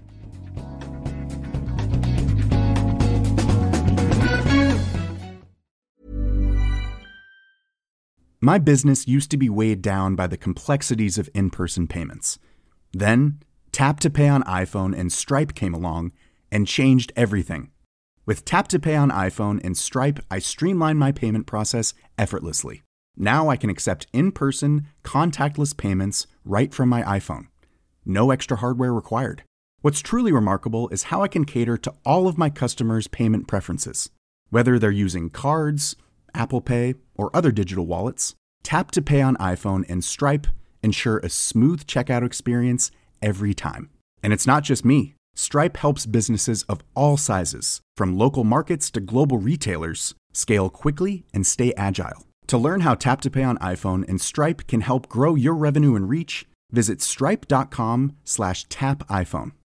My business used to be weighed down by the complexities of in-person payments. Then, Tap to Pay on iPhone and Stripe came along and changed everything. With Tap to Pay on iPhone and Stripe, I streamlined my payment process effortlessly. Now I can accept in-person, contactless payments right from my iPhone. No extra hardware required. What's truly remarkable is how I can cater to all of my customers' payment preferences. Whether they're using cards, Apple Pay, or other digital wallets, Tap to Pay on iPhone and Stripe ensure a smooth checkout experience every time. And it's not just me. Stripe helps businesses of all sizes, from local markets to global retailers, scale quickly and stay agile. To learn how Tap to Pay on iPhone and Stripe can help grow your revenue and reach, visit stripe.com slash tap iPhone.